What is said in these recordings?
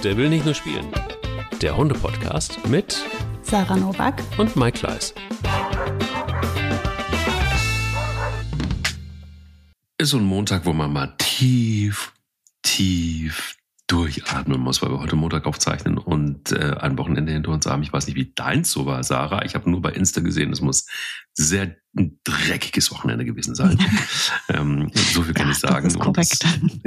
Der will nicht nur spielen. Der Hunde-Podcast mit Sarah Nowak und Mike Kleiss. Ist so ein Montag, wo man mal tief durchatmen muss, weil wir heute Montag aufzeichnen und ein Wochenende hinter uns haben. Ich weiß nicht, wie deins so war, Sarah. Ich habe nur bei Insta gesehen, es muss sehr ein dreckiges Wochenende gewesen sein. So viel kann ich sagen. Das ist korrekt.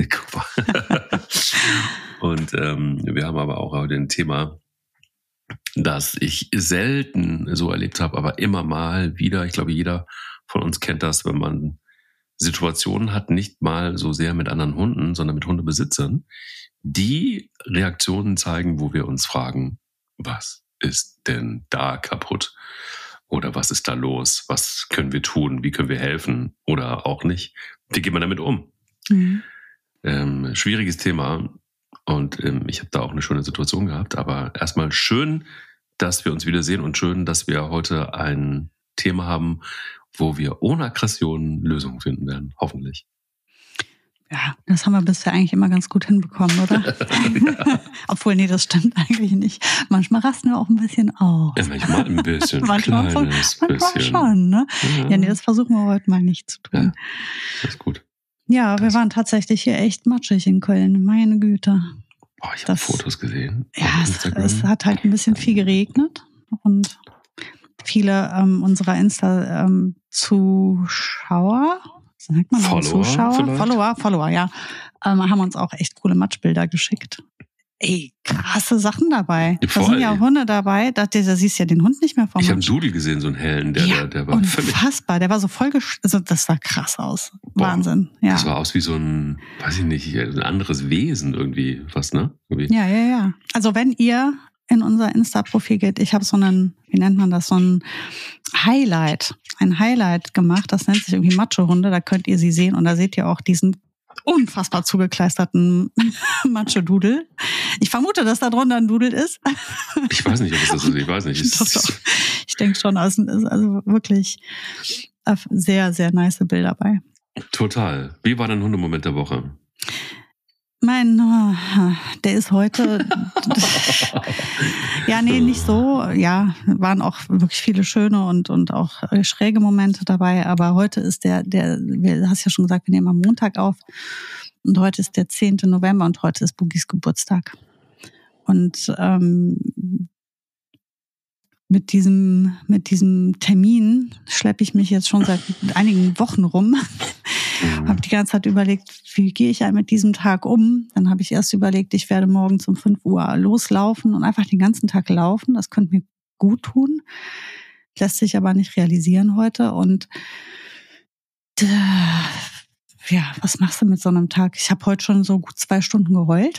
Und wir haben aber auch heute ein Thema, das ich selten so erlebt habe, aber immer mal wieder. Ich glaube, jeder von uns kennt das, wenn man Situationen hat, nicht mal so sehr mit anderen Hunden, sondern mit Hundebesitzern, die Reaktionen zeigen, wo wir uns fragen, was ist denn da kaputt? Oder was ist da los? Was können wir tun? Wie können wir helfen? Oder auch nicht? Wie geht man damit um? Schwieriges Thema. Und ich habe da auch eine schöne Situation gehabt. Aber erstmal schön, dass wir uns wiedersehen und schön, dass wir heute ein Thema haben, wo wir ohne Aggression Lösungen finden werden. Hoffentlich. Ja, das haben wir bisher eigentlich immer ganz gut hinbekommen, oder? Ja. Obwohl, nee, das stimmt eigentlich nicht. Manchmal rasten wir auch ein bisschen aus. Ja, manchmal ein bisschen. manchmal bisschen. Schon, ne? Ja, nee, das versuchen wir heute mal nicht zu tun. Ja, das ist gut. Ja, wir waren tatsächlich hier echt matschig in Köln. Meine Güte. Oh, ich habe Fotos gesehen. Ja, es hat halt ein bisschen viel geregnet und viele unserer Insta-Zuschauer, sagt man Follower, ja, haben uns auch echt coole Matschbilder geschickt. Ey, krasse Sachen dabei. Da sind ja Hunde dabei. Da siehst du ja den Hund nicht mehr vom Ich habe einen Doodle gesehen, so einen hellen, der war unfassbar. Der war so voll, also das sah krass aus. Boah, Wahnsinn. Ja. Das sah aus wie so ein, weiß ich nicht, ein anderes Wesen irgendwie, fast, ne? Irgendwie. Ja. Also wenn ihr in unser Insta-Profil geht, ich habe so einen, wie nennt man das, so ein Highlight gemacht, das nennt sich irgendwie Macho-Hunde, da könnt ihr sie sehen und da seht ihr auch diesen unfassbar zugekleisterten Macho-Dudel. Ich vermute, dass da drunter ein Dudel ist. Ich weiß nicht, ob es das ist, ich weiß nicht. Doch. Ich denke schon, also wirklich sehr, sehr nice Bilder dabei. Total. Wie war dein Hundemoment der Woche? Der ist heute, ja, nee, nicht so, ja, waren auch wirklich viele schöne und auch schräge Momente dabei, aber heute ist du hast ja schon gesagt, wir nehmen am Montag auf und heute ist der 10. November und heute ist Boogies Geburtstag. Und mit diesem Termin schleppe ich mich jetzt schon seit einigen Wochen rum. Habe die ganze Zeit überlegt, wie gehe ich mit diesem Tag um? Dann habe ich erst überlegt, ich werde morgens um 5 Uhr loslaufen und einfach den ganzen Tag laufen. Das könnte mir gut tun. Lässt sich aber nicht realisieren heute. Und ja, was machst du mit so einem Tag? Ich habe heute schon so gut 2 Stunden geheult.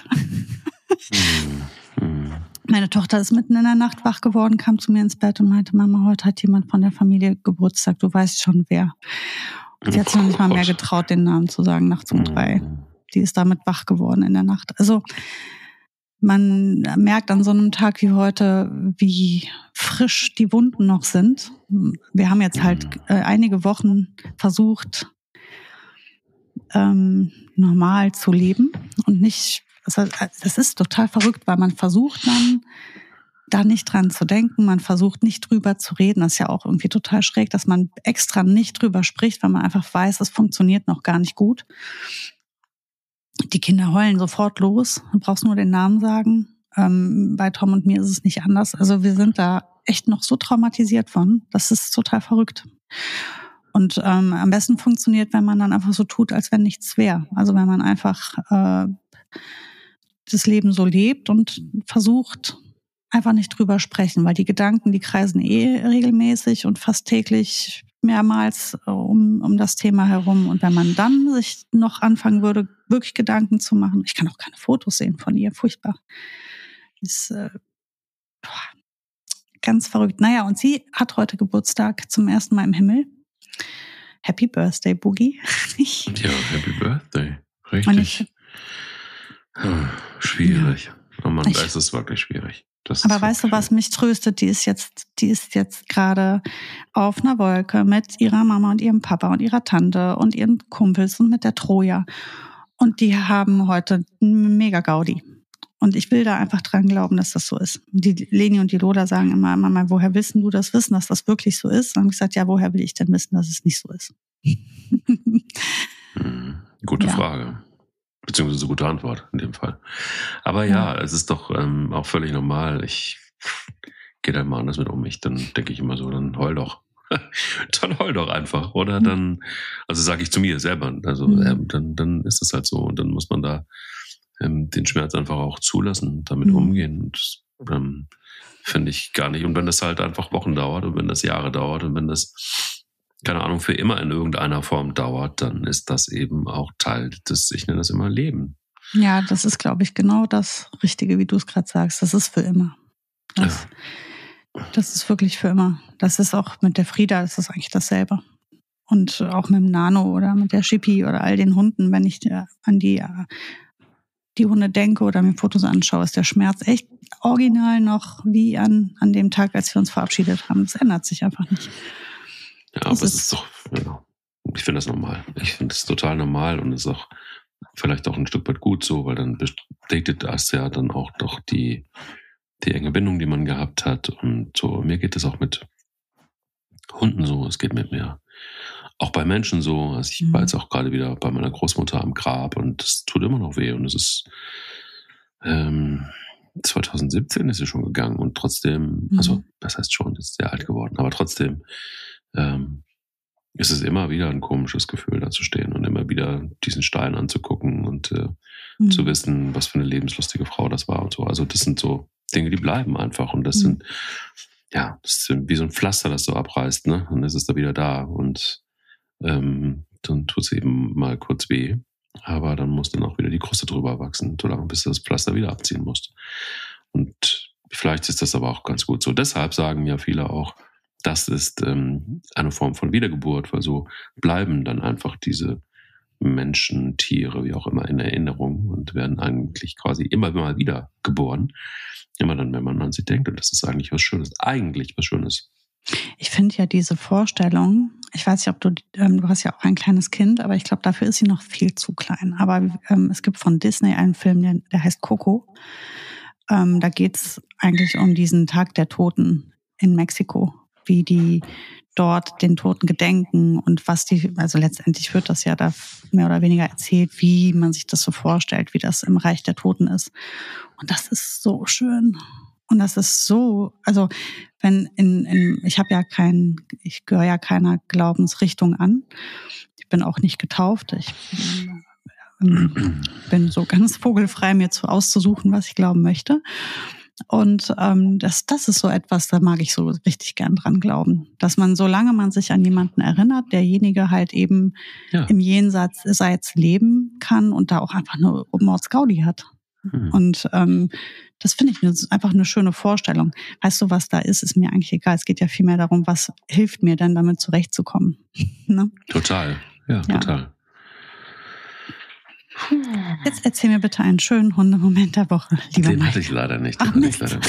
Meine Tochter ist mitten in der Nacht wach geworden, kam zu mir ins Bett und meinte, Mama, heute hat jemand von der Familie Geburtstag, du weißt schon wer. Sie hat sich noch nicht mal mehr getraut, den Namen zu sagen, nachts um 3. Die ist damit wach geworden in der Nacht. Also man merkt an so einem Tag wie heute, wie frisch die Wunden noch sind. Wir haben jetzt halt einige Wochen versucht, normal zu leben und nicht, das ist total verrückt, weil man versucht dann, da nicht dran zu denken, man versucht nicht drüber zu reden. Das ist ja auch irgendwie total schräg, dass man extra nicht drüber spricht, weil man einfach weiß, es funktioniert noch gar nicht gut. Die Kinder heulen sofort los, du brauchst nur den Namen sagen. Bei Tom und mir ist es nicht anders. Also wir sind da echt noch so traumatisiert von, das ist total verrückt. Und am besten funktioniert, wenn man dann einfach so tut, als wenn nichts wäre. Also wenn man einfach das Leben so lebt und versucht, einfach nicht drüber sprechen, weil die Gedanken, die kreisen regelmäßig und fast täglich mehrmals um das Thema herum. Und wenn man dann sich noch anfangen würde, wirklich Gedanken zu machen, ich kann auch keine Fotos sehen von ihr, furchtbar. Ist ganz verrückt. Naja, und sie hat heute Geburtstag zum ersten Mal im Himmel. Happy Birthday, Boogie. Ja, Happy Birthday. Richtig. Schwierig. Ja. Oh Mann, da ist es wirklich schwierig. Aber weißt du, was mich tröstet? Die ist jetzt gerade auf einer Wolke mit ihrer Mama und ihrem Papa und ihrer Tante und ihren Kumpels und mit der Troja. Und die haben heute mega Gaudi. Und ich will da einfach dran glauben, dass das so ist. Die Leni und die Lola sagen immer mal, woher wissen du das Wissen, dass das wirklich so ist? Und dann habe ich gesagt, ja, woher will ich denn wissen, dass es nicht so ist? Gute Frage. Beziehungsweise gute Antwort in dem Fall. Aber ja, es ist doch auch völlig normal. Ich gehe da immer anders mit um. Dann denke ich immer so, dann heul doch. Dann heul doch einfach. Oder dann, also sage ich zu mir selber, also dann ist es halt so. Und dann muss man da den Schmerz einfach auch zulassen, damit umgehen. Und finde ich gar nicht. Und wenn das halt einfach Wochen dauert und wenn das Jahre dauert und wenn das, keine Ahnung, für immer in irgendeiner Form dauert, dann ist das eben auch Teil des, ich nenne das immer Leben. Ja, das ist, glaube ich, genau das Richtige, wie du es gerade sagst. Das ist für immer. Das ist wirklich für immer. Das ist auch mit der Frieda, das ist eigentlich dasselbe. Und auch mit dem Nano oder mit der Schippi oder all den Hunden, wenn ich an die Hunde denke oder mir Fotos anschaue, ist der Schmerz echt original noch wie an dem Tag, als wir uns verabschiedet haben. Das ändert sich einfach nicht. Ja, aber es ist doch, ich finde das normal. Ich finde es total normal und es ist auch vielleicht auch ein Stück weit gut so, weil dann bestätigt das ja dann auch doch die enge Bindung, die man gehabt hat. Und so, mir geht es auch mit Hunden so, es geht mit mir auch bei Menschen so. Also ich war jetzt auch gerade wieder bei meiner Großmutter am Grab und es tut immer noch weh. Und es ist 2017 ist sie schon gegangen und trotzdem, also das heißt schon, ist sehr alt geworden, aber trotzdem ist es immer wieder ein komisches Gefühl, da zu stehen und immer wieder diesen Stein anzugucken und zu wissen, was für eine lebenslustige Frau das war und so. Also das sind so Dinge, die bleiben einfach und das sind, das ist wie so ein Pflaster, das so abreißt, ne? Und dann ist es da wieder da und dann tut es eben mal kurz weh, aber dann muss dann auch wieder die Kruste drüber wachsen, solange bis du das Pflaster wieder abziehen musst. Und vielleicht ist das aber auch ganz gut so. Deshalb sagen ja viele auch, das ist eine Form von Wiedergeburt, weil so bleiben dann einfach diese Menschen, Tiere, wie auch immer, in Erinnerung und werden eigentlich quasi immer mal wieder geboren. Immer dann, wenn man an sie denkt. Und das ist eigentlich was Schönes. Eigentlich was Schönes. Ich finde ja diese Vorstellung, ich weiß nicht, ob du hast ja auch ein kleines Kind, aber ich glaube, dafür ist sie noch viel zu klein. Aber es gibt von Disney einen Film, der heißt Coco. Da geht's eigentlich um diesen Tag der Toten in Mexiko, wie die dort den Toten gedenken und also letztendlich wird das ja da mehr oder weniger erzählt, wie man sich das so vorstellt, wie das im Reich der Toten ist. Und das ist so schön. Und das ist so, also wenn ich gehöre ja keiner Glaubensrichtung an. Ich bin auch nicht getauft. Ich bin so ganz vogelfrei, mir auszusuchen, was ich glauben möchte. Und das ist so etwas, da mag ich so richtig gern dran glauben. Dass man, solange man sich an jemanden erinnert, derjenige halt eben im Jenseits leben kann und da auch einfach eine Mordsgaudi hat. Und das finde ich einfach eine schöne Vorstellung. Weißt du, was da ist mir eigentlich egal. Es geht ja vielmehr darum, was hilft mir denn, damit zurechtzukommen. Ne? Total, ja, total. Jetzt erzähl mir bitte einen schönen Hundemoment der Woche, lieber Den Mike. hatte ich leider nicht. Dann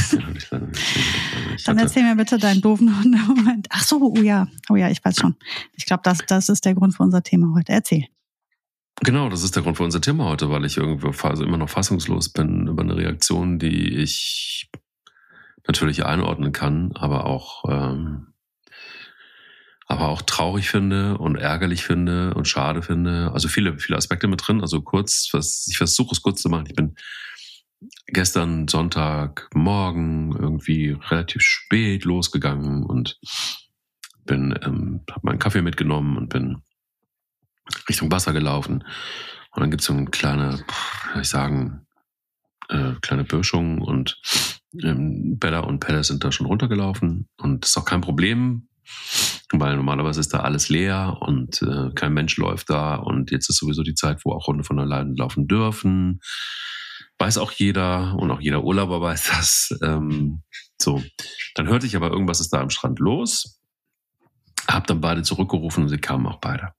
erzähl mir bitte deinen doofen Hundemoment. Ach so, oh ja, ich weiß schon. Ich glaube, das ist der Grund für unser Thema heute. Erzähl. Genau, das ist der Grund für unser Thema heute, weil ich irgendwie immer noch fassungslos bin über eine Reaktion, die ich natürlich einordnen kann, aber auch traurig finde und ärgerlich finde und schade finde. Also viele Aspekte mit drin. Also ich versuche es kurz zu machen. Ich bin gestern Sonntagmorgen irgendwie relativ spät losgegangen und habe meinen Kaffee mitgenommen und bin Richtung Wasser gelaufen. Und dann gibt es so eine kleine Böschung und Bella und Pelle sind da schon runtergelaufen. Und das ist auch kein Problem, weil normalerweise ist da alles leer und kein Mensch läuft da. Und jetzt ist sowieso die Zeit, wo auch Hunde von alleine laufen dürfen. Weiß auch jeder und auch jeder Urlauber weiß das. So, dann hörte ich aber, irgendwas ist da am Strand los. Hab dann beide zurückgerufen und sie kamen auch beide.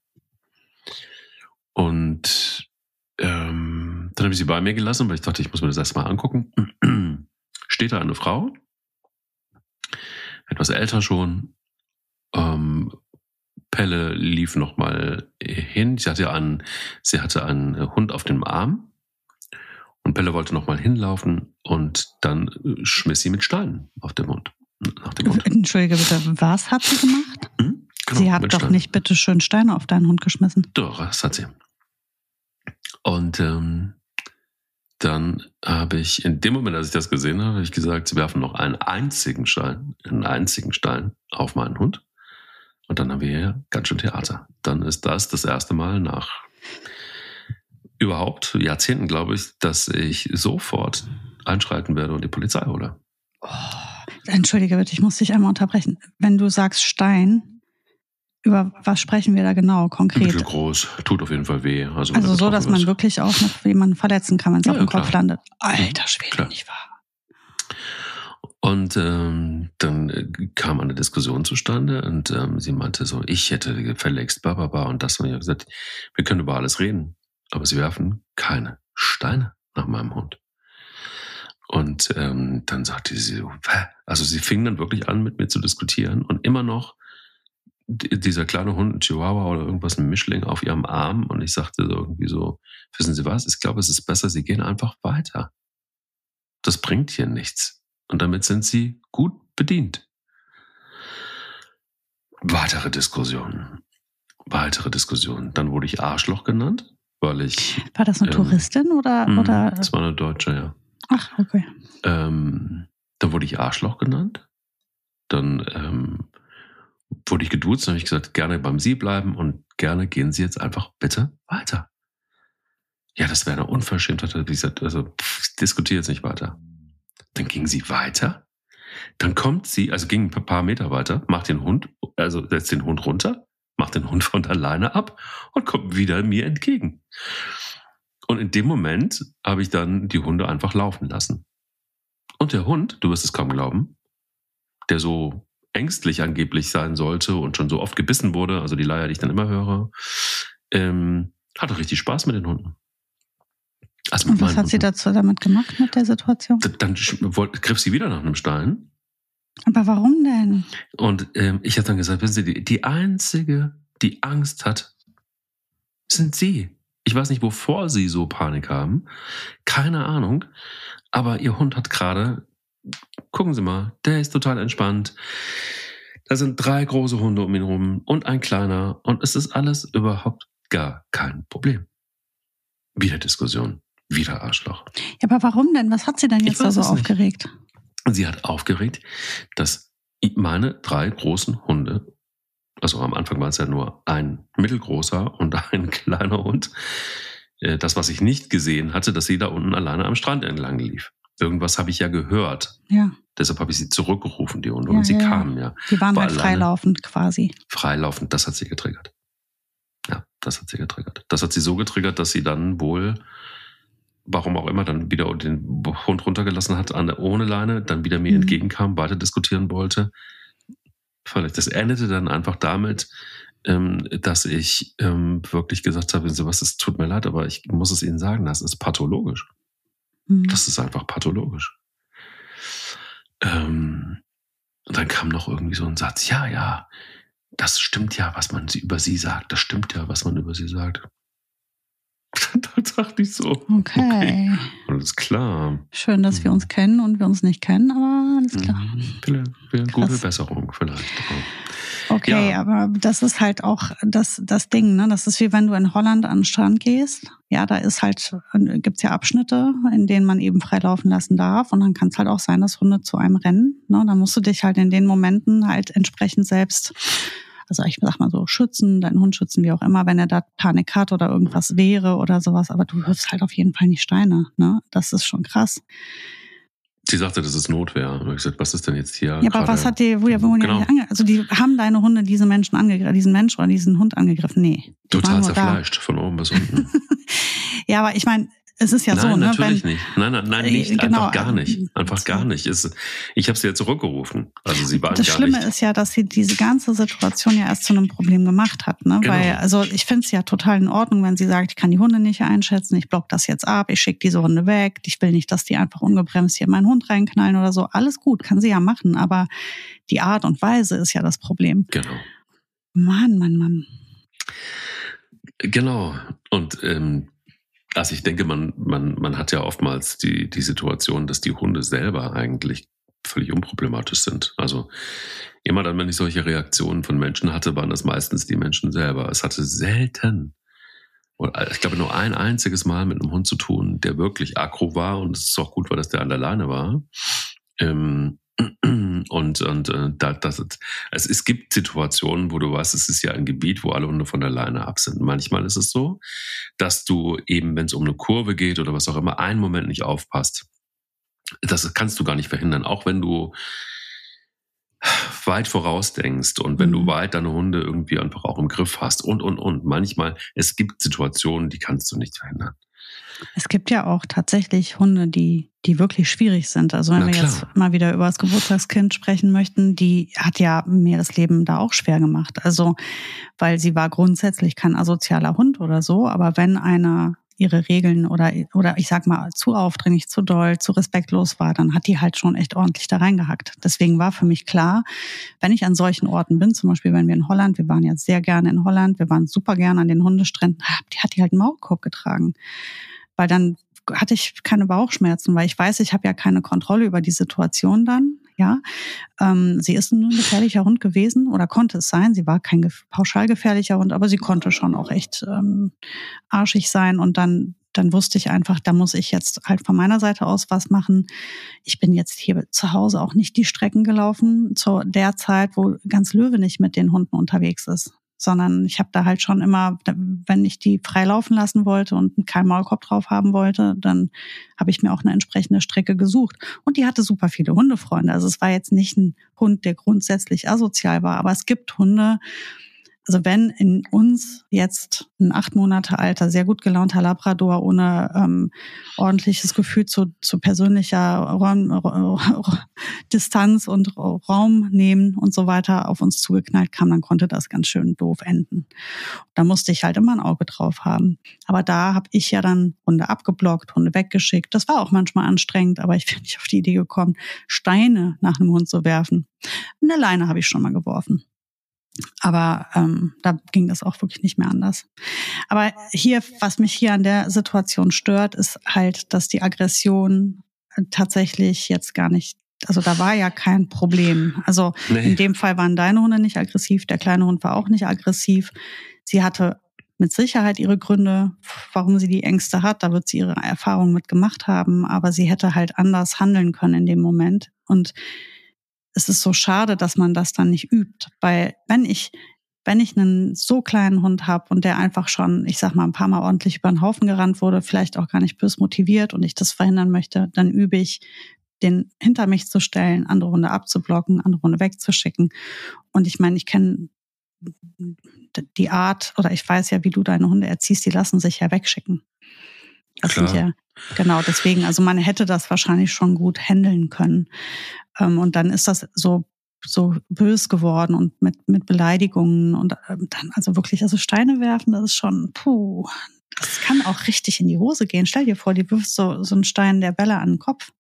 Und dann habe ich sie bei mir gelassen, weil ich dachte, ich muss mir das erstmal angucken. Steht da eine Frau, etwas älter schon. Pelle lief nochmal hin. Sie hatte einen Hund auf dem Arm. Und Pelle wollte nochmal hinlaufen und dann schmiss sie mit Steinen auf den Hund. Nach dem Hund. Entschuldige bitte, was hat sie gemacht? Genau, Sie hat doch Steinen. nicht bitte schön Steine auf deinen Hund geschmissen. Doch, das hat sie. Und dann habe ich, in dem Moment, als ich das gesehen habe, ich gesagt, sie werfen noch einen einzigen Stein auf meinen Hund. Und dann haben wir hier ganz schön Theater. Dann ist das erste Mal nach überhaupt Jahrzehnten, glaube ich, dass ich sofort einschreiten werde und die Polizei hole. Oh, entschuldige bitte, ich muss dich einmal unterbrechen. Wenn du sagst Stein, über was sprechen wir da genau, konkret? Mittelgroß, tut auf jeden Fall weh. Also so, dass man wirklich auch noch jemanden verletzen kann, wenn es auf dem Kopf landet. Alter Schwede, klar. Nicht wahr? Und dann kam eine Diskussion zustande und sie meinte so, ich hätte gefälligst, und das. Und ich habe gesagt, wir können über alles reden, aber sie werfen keine Steine nach meinem Hund. Und dann sagte sie so, also sie fing dann wirklich an, mit mir zu diskutieren und immer noch dieser kleine Hund, ein Chihuahua oder irgendwas, ein Mischling auf ihrem Arm. Und ich sagte so irgendwie so, wissen Sie was, ich glaube, es ist besser, Sie gehen einfach weiter. Das bringt hier nichts. Und damit sind Sie gut bedient. Weitere Diskussionen. Dann wurde ich Arschloch genannt, weil ich... War das eine Touristin oder? Das war eine Deutsche, ja. Ach, okay. Dann wurde ich Arschloch genannt. Dann wurde ich geduzt und habe ich gesagt, gerne beim Sie bleiben und gerne gehen Sie jetzt einfach bitte weiter. Ja, das wäre eine Unverschämtheit. Wie gesagt, also ich diskutiere jetzt nicht weiter. Dann ging sie weiter. Dann kommt sie, also ging ein paar Meter weiter, setzt den Hund runter, macht den Hund von alleine ab und kommt wieder mir entgegen. Und in dem Moment habe ich dann die Hunde einfach laufen lassen. Und der Hund, du wirst es kaum glauben, der so ängstlich angeblich sein sollte und schon so oft gebissen wurde, also die Leier, die ich dann immer höre, hatte richtig Spaß mit den Hunden. Also und was hat sie dazu damit gemacht mit der Situation? Dann griff sie wieder nach einem Stein. Aber warum denn? Und ich habe dann gesagt, wissen Sie, die Einzige, die Angst hat, sind Sie. Ich weiß nicht, wovor Sie so Panik haben. Keine Ahnung. Aber Ihr Hund hat gerade, gucken Sie mal, der ist total entspannt. Da sind 3 große Hunde um ihn rum und ein kleiner. Und es ist alles überhaupt gar kein Problem. Wieder Diskussion. Wieder Arschloch. Ja, aber warum denn? Was hat sie denn jetzt da so aufgeregt? Sie hat aufgeregt, dass meine 3 großen Hunde, also am Anfang war es ja nur ein mittelgroßer und ein kleiner Hund, das, was ich nicht gesehen hatte, dass sie da unten alleine am Strand entlang lief. Irgendwas habe ich ja gehört. Ja. Deshalb habe ich sie zurückgerufen, die Hunde. Und sie kamen ja. Die waren halt freilaufend quasi. Freilaufend, das hat sie getriggert. Ja, das hat sie getriggert. Das hat sie so getriggert, dass sie dann wohl, warum auch immer, dann wieder den Hund runtergelassen hat, ohne Leine, dann wieder mir entgegenkam, weiter diskutieren wollte. Das endete dann einfach damit, dass ich wirklich gesagt habe, es tut mir leid, aber ich muss es Ihnen sagen, das ist pathologisch. Das ist einfach pathologisch. Und dann kam noch irgendwie so ein Satz, ja, das stimmt ja, was man über Sie sagt. Das stimmt ja, was man über Sie sagt. Da dachte ich so, okay, alles klar. Schön, dass wir uns kennen und wir uns nicht kennen, aber alles klar. Gute Besserung vielleicht. Okay, ja. Aber das ist halt auch das Ding, ne? Das ist wie wenn du in Holland an den Strand gehst. Ja, da gibt's ja Abschnitte, in denen man eben frei laufen lassen darf. Und dann kann es halt auch sein, dass Hunde zu einem rennen. Ne? Dann musst du dich halt in den Momenten halt entsprechend selbst, also ich sag mal so, schützen, deinen Hund schützen, wie auch immer, wenn er da Panik hat oder irgendwas wäre oder sowas. Aber du wirfst halt auf jeden Fall nicht Steine. Ne? Das ist schon krass. Sie sagte, das ist Notwehr. Und ich gesagt, was ist denn jetzt hier? Ja, aber was hat die, also die haben deine Hunde diesen Menschen angegriffen, diesen Mensch oder diesen Hund angegriffen? Nee. Total zerfleischt, von oben bis unten. Ja, aber ich meine, es ist ja nein, so, ne? Natürlich nicht. Nein, nicht. Genau, einfach gar nicht. Einfach gar nicht. Ich habe sie ja zurückgerufen. Also sie waren das gar Schlimme nicht. Ist ja, dass sie diese ganze Situation ja erst zu einem Problem gemacht hat, ne? Genau. Weil, also ich finde es ja total in Ordnung, wenn sie sagt, ich kann die Hunde nicht einschätzen, ich block das jetzt ab, ich schicke diese Hunde weg, ich will nicht, dass die einfach ungebremst hier in meinen Hund reinknallen oder so. Alles gut, kann sie ja machen, aber die Art und Weise ist ja das Problem. Genau. Mann. Genau. Und Also ich denke, man hat ja oftmals die Situation, dass die Hunde selber eigentlich völlig unproblematisch sind. Also immer dann, wenn ich solche Reaktionen von Menschen hatte, waren das meistens die Menschen selber. Es hatte selten, ich glaube nur ein einziges Mal mit einem Hund zu tun, der wirklich aggro war, und es ist auch gut, weil das der an der Leine war. Es gibt Situationen, wo du weißt, es ist ja ein Gebiet, wo alle Hunde von der Leine ab sind. Manchmal ist es so, dass du eben, wenn es um eine Kurve geht oder was auch immer, einen Moment nicht aufpasst. Das kannst du gar nicht verhindern, auch wenn du weit vorausdenkst und wenn du weit deine Hunde irgendwie einfach auch im Griff hast und. Manchmal, es gibt Situationen, die kannst du nicht verhindern. Es gibt ja auch tatsächlich Hunde, die wirklich schwierig sind. Also wenn wir jetzt mal wieder über das Geburtstagskind sprechen möchten, die hat ja mir das Leben da auch schwer gemacht. Also, weil sie war grundsätzlich kein asozialer Hund oder so, aber wenn einer ihre Regeln oder ich sag mal zu aufdringlich, zu doll, zu respektlos war, dann hat die halt schon echt ordentlich da reingehackt. Deswegen war für mich klar, wenn ich an solchen Orten bin, zum Beispiel wenn wir in Holland, wir waren ja sehr gerne in Holland, wir waren super gerne an den Hundestränden, hat die halt einen Maulkorb getragen. Weil dann hatte ich keine Bauchschmerzen, weil ich weiß, ich habe ja keine Kontrolle über die Situation dann. Ja, sie ist ein gefährlicher Hund gewesen oder konnte es sein. Sie war kein pauschal gefährlicher Hund, aber sie konnte schon auch echt arschig sein. Und dann wusste ich einfach, da muss ich jetzt halt von meiner Seite aus was machen. Ich bin jetzt hier zu Hause auch nicht die Strecken gelaufen zu der Zeit, wo ganz Löwenich mit den Hunden unterwegs ist. Sondern ich habe da halt schon immer, wenn ich die frei laufen lassen wollte und keinen Maulkorb drauf haben wollte, dann habe ich mir auch eine entsprechende Strecke gesucht. Und die hatte super viele Hundefreunde. Also es war jetzt nicht ein Hund, der grundsätzlich asozial war, aber es gibt Hunde. Also wenn in uns jetzt ein 8 Monate alter, sehr gut gelaunter Labrador ohne ordentliches Gefühl zu persönlicher Distanz und Raum nehmen und so weiter auf uns zugeknallt kam, dann konnte das ganz schön doof enden. Da musste ich halt immer ein Auge drauf haben. Aber da habe ich ja dann Hunde abgeblockt, Hunde weggeschickt. Das war auch manchmal anstrengend, aber ich bin nicht auf die Idee gekommen, Steine nach einem Hund zu werfen. Eine Leine habe ich schon mal geworfen. Aber da ging das auch wirklich nicht mehr anders. Aber hier, was mich hier an der Situation stört, ist halt, dass die Aggression tatsächlich jetzt gar nicht, also da war ja kein Problem. Also in dem Fall waren deine Hunde nicht aggressiv, der kleine Hund war auch nicht aggressiv. Sie hatte mit Sicherheit ihre Gründe, warum sie die Ängste hat. Da wird sie ihre Erfahrungen mit gemacht haben, aber sie hätte halt anders handeln können in dem Moment. Und es ist so schade, dass man das dann nicht übt, weil wenn ich einen so kleinen Hund habe und der einfach schon, ich sag mal, ein paar Mal ordentlich über den Haufen gerannt wurde, vielleicht auch gar nicht bös motiviert und ich das verhindern möchte, dann übe ich, den hinter mich zu stellen, andere Hunde abzublocken, andere Hunde wegzuschicken. Und ich meine, ich kenne die Art oder ich weiß ja, wie du deine Hunde erziehst, die lassen sich ja wegschicken. Das sind ja, genau, deswegen, also man hätte das wahrscheinlich schon gut handeln können. Und dann ist das so bös geworden und mit Beleidigungen und dann also wirklich, also Steine werfen, das ist schon, das kann auch richtig in die Hose gehen. Stell dir vor, die wirfst so einen Stein der Bella an den Kopf.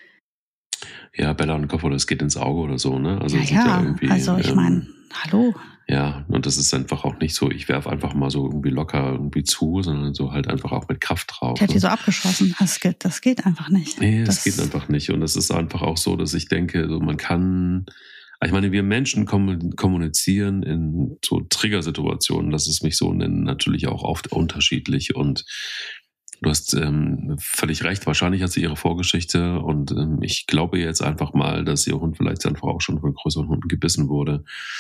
Ja, Bella an den Kopf oder es geht ins Auge oder so, ne? Also ja irgendwie, also ich meine, hallo. Ja, und das ist einfach auch nicht so, ich werfe einfach mal so irgendwie locker irgendwie zu, sondern so halt einfach auch mit Kraft drauf. Die hat die so abgeschossen. Das geht einfach nicht. Nee, das geht einfach nicht. Und es ist einfach auch so, dass ich denke, so man kann, ich meine, wir Menschen kommunizieren in so Triggersituationen, lass es mich so nennen, natürlich auch oft unterschiedlich. Und du hast völlig recht, wahrscheinlich hat sie ihre Vorgeschichte und ich glaube jetzt einfach mal, dass ihr Hund vielleicht einfach auch schon von größeren Hunden gebissen wurde.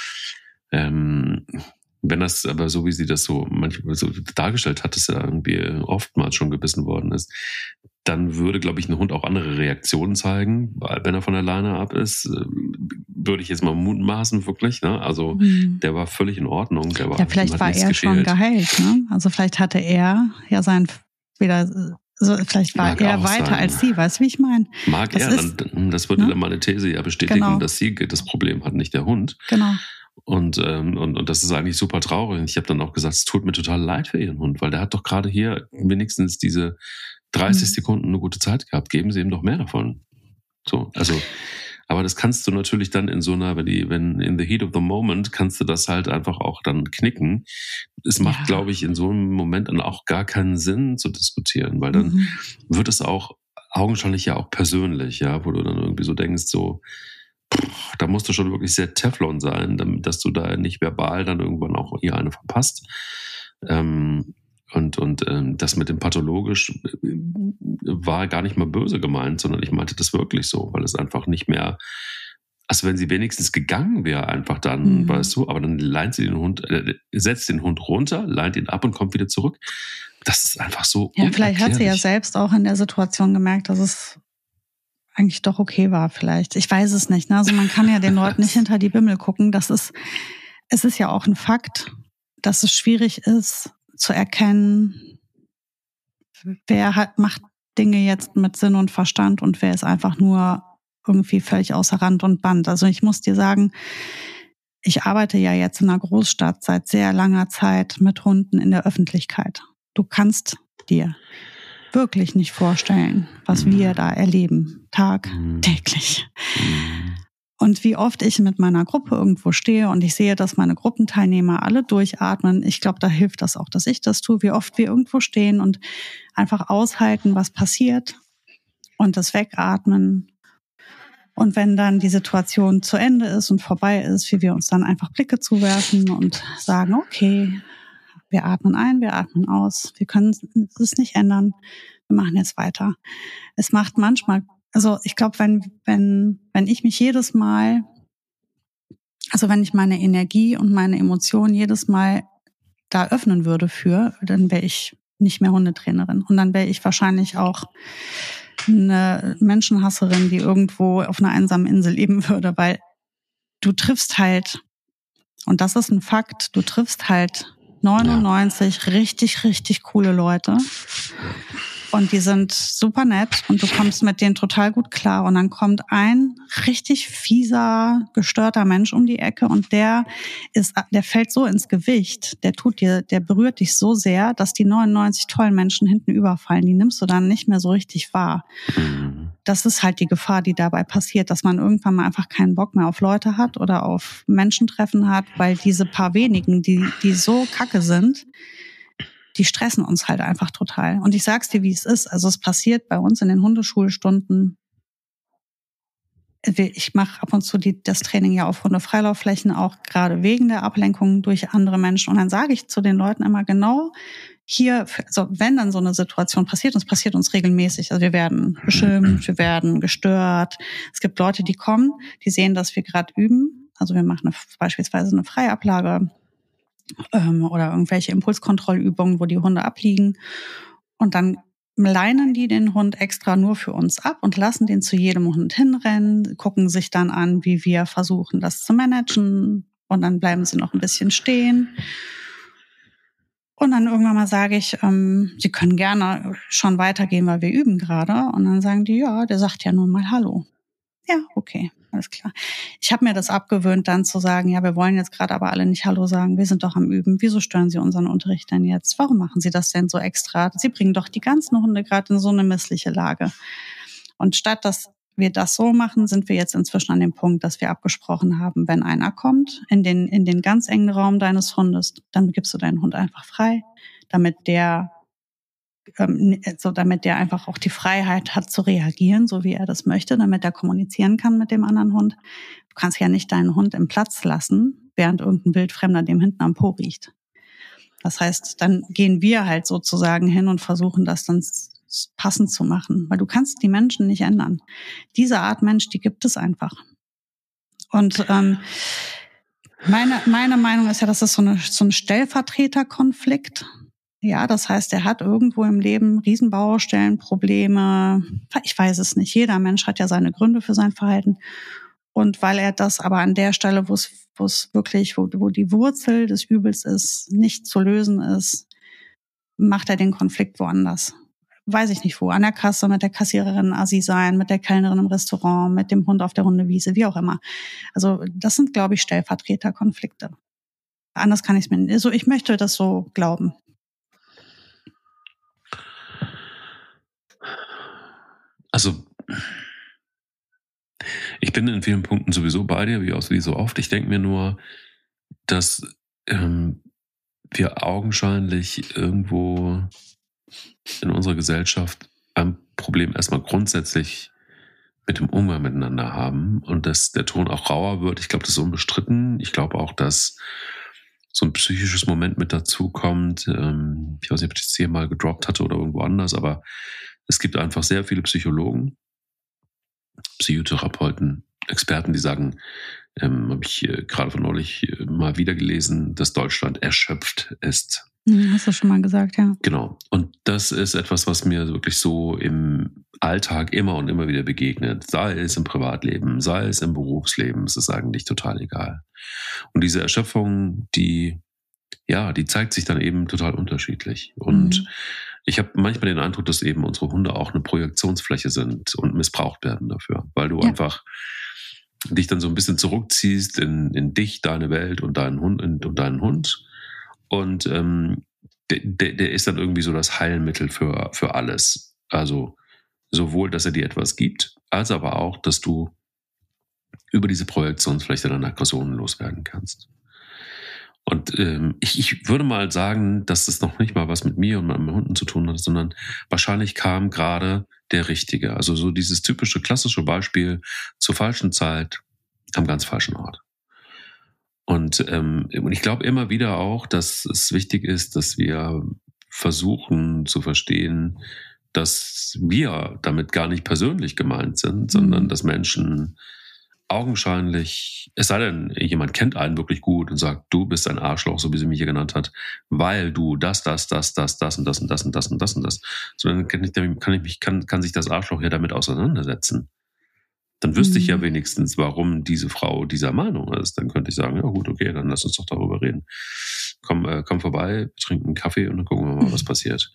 Wenn das aber so, wie sie das so manchmal so dargestellt hat, dass er irgendwie oftmals schon gebissen worden ist, dann würde, glaube ich, ein Hund auch andere Reaktionen zeigen, wenn er von der Leine ab ist. Würde ich jetzt mal mutmaßen, wirklich. Ne? Also der war völlig in Ordnung. Vielleicht war er schon geheilt. Ne? Also vielleicht hatte er ja vielleicht war er weiter sein. Als sie, weißt du, wie ich meine? Das würde dann meine These ja bestätigen, dass sie das Problem hat, nicht der Hund. Genau. Und das ist eigentlich super traurig. Und ich habe dann auch gesagt, es tut mir total leid für ihren Hund, weil der hat doch gerade hier wenigstens diese 30 Sekunden eine gute Zeit gehabt. Geben Sie ihm doch mehr davon. So, also Aber das kannst du natürlich dann in so einer, wenn in the heat of the moment, kannst du das halt einfach auch dann knicken. Es macht, glaube ich, in so einem Moment dann auch gar keinen Sinn zu diskutieren, weil dann wird es auch augenscheinlich ja auch persönlich, ja, wo du dann irgendwie so denkst, so, da musst du schon wirklich sehr Teflon sein, damit, dass du da nicht verbal dann irgendwann auch ihr eine verpasst. Das mit dem pathologisch war gar nicht mal böse gemeint, sondern ich meinte das wirklich so, weil es einfach nicht mehr, also wenn sie wenigstens gegangen wäre, einfach dann, weißt du, aber dann leint sie den Hund, setzt den Hund runter, leint ihn ab und kommt wieder zurück. Das ist einfach so. Ja, vielleicht hat sie ja selbst auch in der Situation gemerkt, dass es eigentlich doch okay war, vielleicht. Ich weiß es nicht. Ne? Also man kann ja den Leuten nicht hinter die Bimmel gucken. Es ist ja auch ein Fakt, dass es schwierig ist, zu erkennen, wer macht Dinge jetzt mit Sinn und Verstand und wer ist einfach nur irgendwie völlig außer Rand und Band. Also ich muss dir sagen, ich arbeite ja jetzt in einer Großstadt seit sehr langer Zeit mit Hunden in der Öffentlichkeit. Du kannst dir wirklich nicht vorstellen, was wir da erleben, tagtäglich. Und wie oft ich mit meiner Gruppe irgendwo stehe und ich sehe, dass meine Gruppenteilnehmer alle durchatmen. Ich glaube, da hilft das auch, dass ich das tue. Wie oft wir irgendwo stehen und einfach aushalten, was passiert und das Wegatmen. Und wenn dann die Situation zu Ende ist und vorbei ist, wie wir uns dann einfach Blicke zuwerfen und sagen, okay, wir atmen ein, wir atmen aus. Wir können es nicht ändern. Wir machen jetzt weiter. Es macht manchmal, also ich glaube, wenn ich mich jedes Mal, also wenn ich meine Energie und meine Emotionen jedes Mal da öffnen würde dann wäre ich nicht mehr Hundetrainerin. Und dann wäre ich wahrscheinlich auch eine Menschenhasserin, die irgendwo auf einer einsamen Insel leben würde, weil du triffst halt, und das ist ein Fakt, du triffst halt 99 richtig, richtig coole Leute. Und die sind super nett und du kommst mit denen total gut klar. Und dann kommt ein richtig fieser, gestörter Mensch um die Ecke und der fällt so ins Gewicht, der berührt dich so sehr, dass die 99 tollen Menschen hinten überfallen. Die nimmst du dann nicht mehr so richtig wahr. Das ist halt die Gefahr, die dabei passiert, dass man irgendwann mal einfach keinen Bock mehr auf Leute hat oder auf Menschentreffen hat, weil diese paar wenigen, die so kacke sind, die stressen uns halt einfach total. Und ich sag's dir, wie es ist. Also es passiert bei uns in den Hundeschulstunden. Ich mache ab und zu das Training ja auf Hundefreilaufflächen, auch gerade wegen der Ablenkung durch andere Menschen. Und dann sage ich zu den Leuten immer genau, hier, also wenn dann so eine Situation passiert, und es passiert uns regelmäßig, also wir werden beschimpft, wir werden gestört. Es gibt Leute, die kommen, die sehen, dass wir gerade üben. Also wir machen beispielsweise eine Freiablage oder irgendwelche Impulskontrollübungen, wo die Hunde abliegen. Und dann leinen die den Hund extra nur für uns ab und lassen den zu jedem Hund hinrennen, gucken sich dann an, wie wir versuchen, das zu managen. Und dann bleiben sie noch ein bisschen stehen. Und dann irgendwann mal sage ich, sie können gerne schon weitergehen, weil wir üben gerade. Und dann sagen die, ja, der sagt ja nur mal Hallo. Ja, okay, alles klar. Ich habe mir das abgewöhnt, dann zu sagen, ja, wir wollen jetzt gerade aber alle nicht Hallo sagen, wir sind doch am Üben. Wieso stören Sie unseren Unterricht denn jetzt? Warum machen Sie das denn so extra? Sie bringen doch die ganzen Hunde gerade in so eine missliche Lage. Und statt dass wir das so machen, sind wir jetzt inzwischen an dem Punkt, dass wir abgesprochen haben, wenn einer kommt in den ganz engen Raum deines Hundes, dann gibst du deinen Hund einfach frei, damit der einfach auch die Freiheit hat zu reagieren, so wie er das möchte, damit er kommunizieren kann mit dem anderen Hund. Du kannst ja nicht deinen Hund im Platz lassen, während irgendein Wildfremder dem hinten am Po riecht. Das heißt, dann gehen wir halt sozusagen hin und versuchen das dann passend zu machen, weil du kannst die Menschen nicht ändern. Diese Art Mensch, die gibt es einfach. Und meine Meinung ist ja, das ist so ein Stellvertreterkonflikt. Ja, das heißt, er hat irgendwo im Leben Riesenbaustellen, Probleme. Ich weiß es nicht. Jeder Mensch hat ja seine Gründe für sein Verhalten. Und weil er das aber an der Stelle, wo die Wurzel des Übels ist, nicht zu lösen ist, macht er den Konflikt woanders. Weiß ich nicht wo. An der Kasse, mit der Kassiererin Assi sein, mit der Kellnerin im Restaurant, mit dem Hund auf der Hundewiese, wie auch immer. Also das sind, glaube ich, Stellvertreterkonflikte. Anders kann ich es mir nicht. Also ich möchte das so glauben. Also Ich bin in vielen Punkten sowieso bei dir, wie so oft. Ich denke mir nur, dass wir augenscheinlich irgendwo in unserer Gesellschaft ein Problem erstmal grundsätzlich mit dem Umgang miteinander haben und dass der Ton auch rauer wird. Ich glaube, das ist unbestritten. Ich glaube auch, dass so ein psychisches Moment mit dazu kommt. Ich weiß nicht, ob ich das hier mal gedroppt hatte oder irgendwo anders, aber es gibt einfach sehr viele Psychologen, Psychotherapeuten, Experten, die sagen, habe ich gerade von neulich mal wieder gelesen, dass Deutschland erschöpft ist. Hast du schon mal gesagt, ja. Genau. Und das ist etwas, was mir wirklich so im Alltag immer und immer wieder begegnet. Sei es im Privatleben, sei es im Berufsleben, es ist eigentlich total egal. Und diese Erschöpfung, die zeigt sich dann eben total unterschiedlich. Und ich habe manchmal den Eindruck, dass eben unsere Hunde auch eine Projektionsfläche sind und missbraucht werden dafür, weil du einfach dich dann so ein bisschen zurückziehst in dich, deine Welt und deinen Hund und der ist dann irgendwie so das Heilmittel für alles. Also sowohl, dass er dir etwas gibt, als aber auch, dass du über diese Projektionsfläche deine Aggressionen loswerden kannst. Und ich würde mal sagen, dass es noch nicht mal was mit mir und meinen Hunden zu tun hat, sondern wahrscheinlich kam gerade der Richtige. Also so dieses typische, klassische Beispiel zur falschen Zeit am ganz falschen Ort. Und ich glaube immer wieder auch, dass es wichtig ist, dass wir versuchen zu verstehen, dass wir damit gar nicht persönlich gemeint sind, sondern dass Menschen augenscheinlich, es sei denn, jemand kennt einen wirklich gut und sagt, du bist ein Arschloch, so wie sie mich hier genannt hat, weil du das und das und das und das und das und das. So, dann kann sich das Arschloch ja damit auseinandersetzen. Dann wüsste ich ja wenigstens, warum diese Frau dieser Meinung ist. Dann könnte ich sagen, ja gut, okay, dann lass uns doch darüber reden. Komm vorbei, wir trinken einen Kaffee und dann gucken wir mal, was passiert.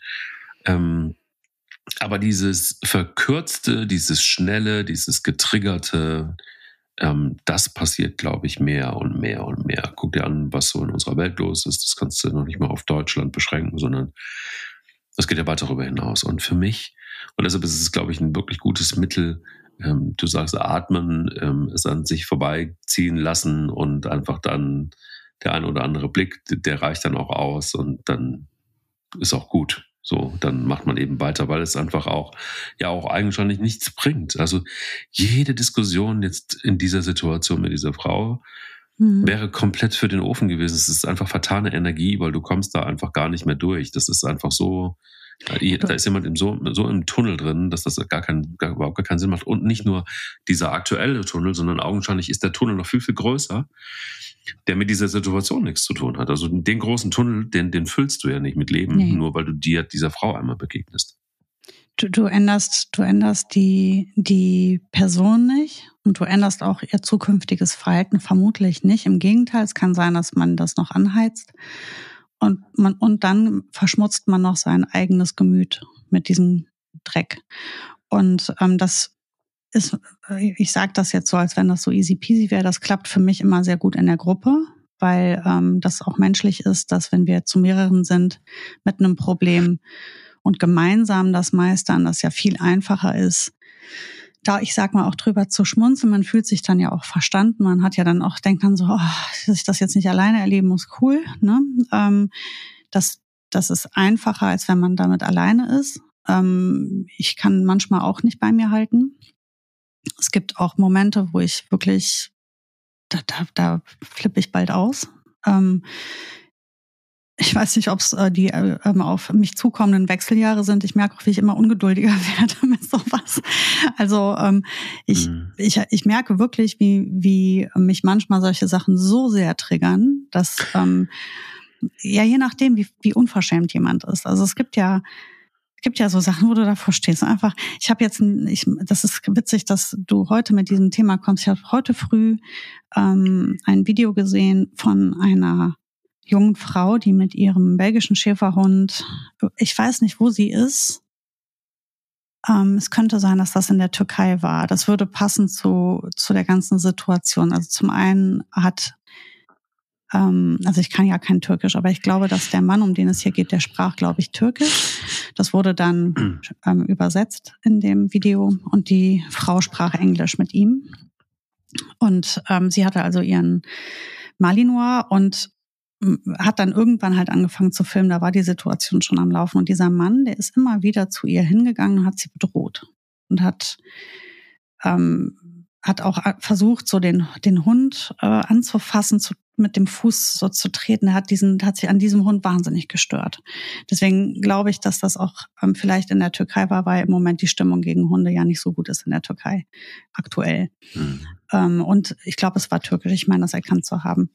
Aber dieses Verkürzte, dieses Schnelle, dieses Getriggerte, das passiert, glaube ich, mehr und mehr und mehr. Guck dir an, was so in unserer Welt los ist. Das kannst du noch nicht mal auf Deutschland beschränken, sondern das geht ja weit darüber hinaus. Und für mich, und deshalb ist es, glaube ich, ein wirklich gutes Mittel, du sagst atmen, es an sich vorbeiziehen lassen und einfach dann der ein oder andere Blick, der reicht dann auch aus und dann ist auch gut. So, dann macht man eben weiter, weil es einfach auch eigentlich nichts bringt. Also jede Diskussion jetzt in dieser Situation mit dieser Frau wäre komplett für den Ofen gewesen. Es ist einfach vertane Energie, weil du kommst da einfach gar nicht mehr durch. Das ist einfach so, da ist jemand so im Tunnel drin, dass das überhaupt gar keinen Sinn macht. Und nicht nur dieser aktuelle Tunnel, sondern augenscheinlich ist der Tunnel noch viel, viel größer, der mit dieser Situation nichts zu tun hat. Also den großen Tunnel, den füllst du ja nicht mit Leben, nur weil du dieser Frau einmal begegnest. Du änderst die Person nicht und du änderst auch ihr zukünftiges Verhalten vermutlich nicht. Im Gegenteil, es kann sein, dass man das noch anheizt und dann verschmutzt man noch sein eigenes Gemüt mit diesem Dreck. Und das ist, ich sage das jetzt so, als wenn das so easy peasy wäre, das klappt für mich immer sehr gut in der Gruppe, weil das auch menschlich ist, dass wenn wir zu mehreren sind mit einem Problem und gemeinsam das meistern, das ja viel einfacher ist, da ich sag mal auch drüber zu schmunzeln, man fühlt sich dann ja auch verstanden, man hat ja dann auch, denkt dann so, dass ich das jetzt nicht alleine erleben muss, cool, ne? Das ist einfacher, als wenn man damit alleine ist. Ich kann manchmal auch nicht bei mir halten. Es gibt auch Momente, wo ich wirklich, da flippe ich bald aus. Ich weiß nicht, ob es die auf mich zukommenden Wechseljahre sind. Ich merke auch, wie ich immer ungeduldiger werde mit sowas. Also ich merke wirklich, wie mich manchmal solche Sachen so sehr triggern, dass je nachdem, wie unverschämt jemand ist. Also es gibt ja so Sachen, wo du davor stehst. Einfach, das ist witzig, dass du heute mit diesem Thema kommst. Ich habe heute früh ein Video gesehen von einer jungen Frau, die mit ihrem belgischen Schäferhund, ich weiß nicht, wo sie ist. Es könnte sein, dass das in der Türkei war. Das würde passen zu der ganzen Situation. Also zum einen also ich kann ja kein Türkisch, aber ich glaube, dass der Mann, um den es hier geht, der sprach, glaube ich, Türkisch. Das wurde dann übersetzt in dem Video und die Frau sprach Englisch mit ihm. Und sie hatte also ihren Malinois und hat dann irgendwann halt angefangen zu filmen. Da war die Situation schon am Laufen. Und dieser Mann, der ist immer wieder zu ihr hingegangen und hat sie bedroht. Und hat auch versucht, so den Hund anzufassen, mit dem Fuß so zu treten. Hat sich an diesem Hund wahnsinnig gestört. Deswegen glaube ich, dass das auch vielleicht in der Türkei war, weil im Moment die Stimmung gegen Hunde ja nicht so gut ist in der Türkei aktuell. Und ich glaube, es war türkisch. Ich meine, das erkannt zu haben.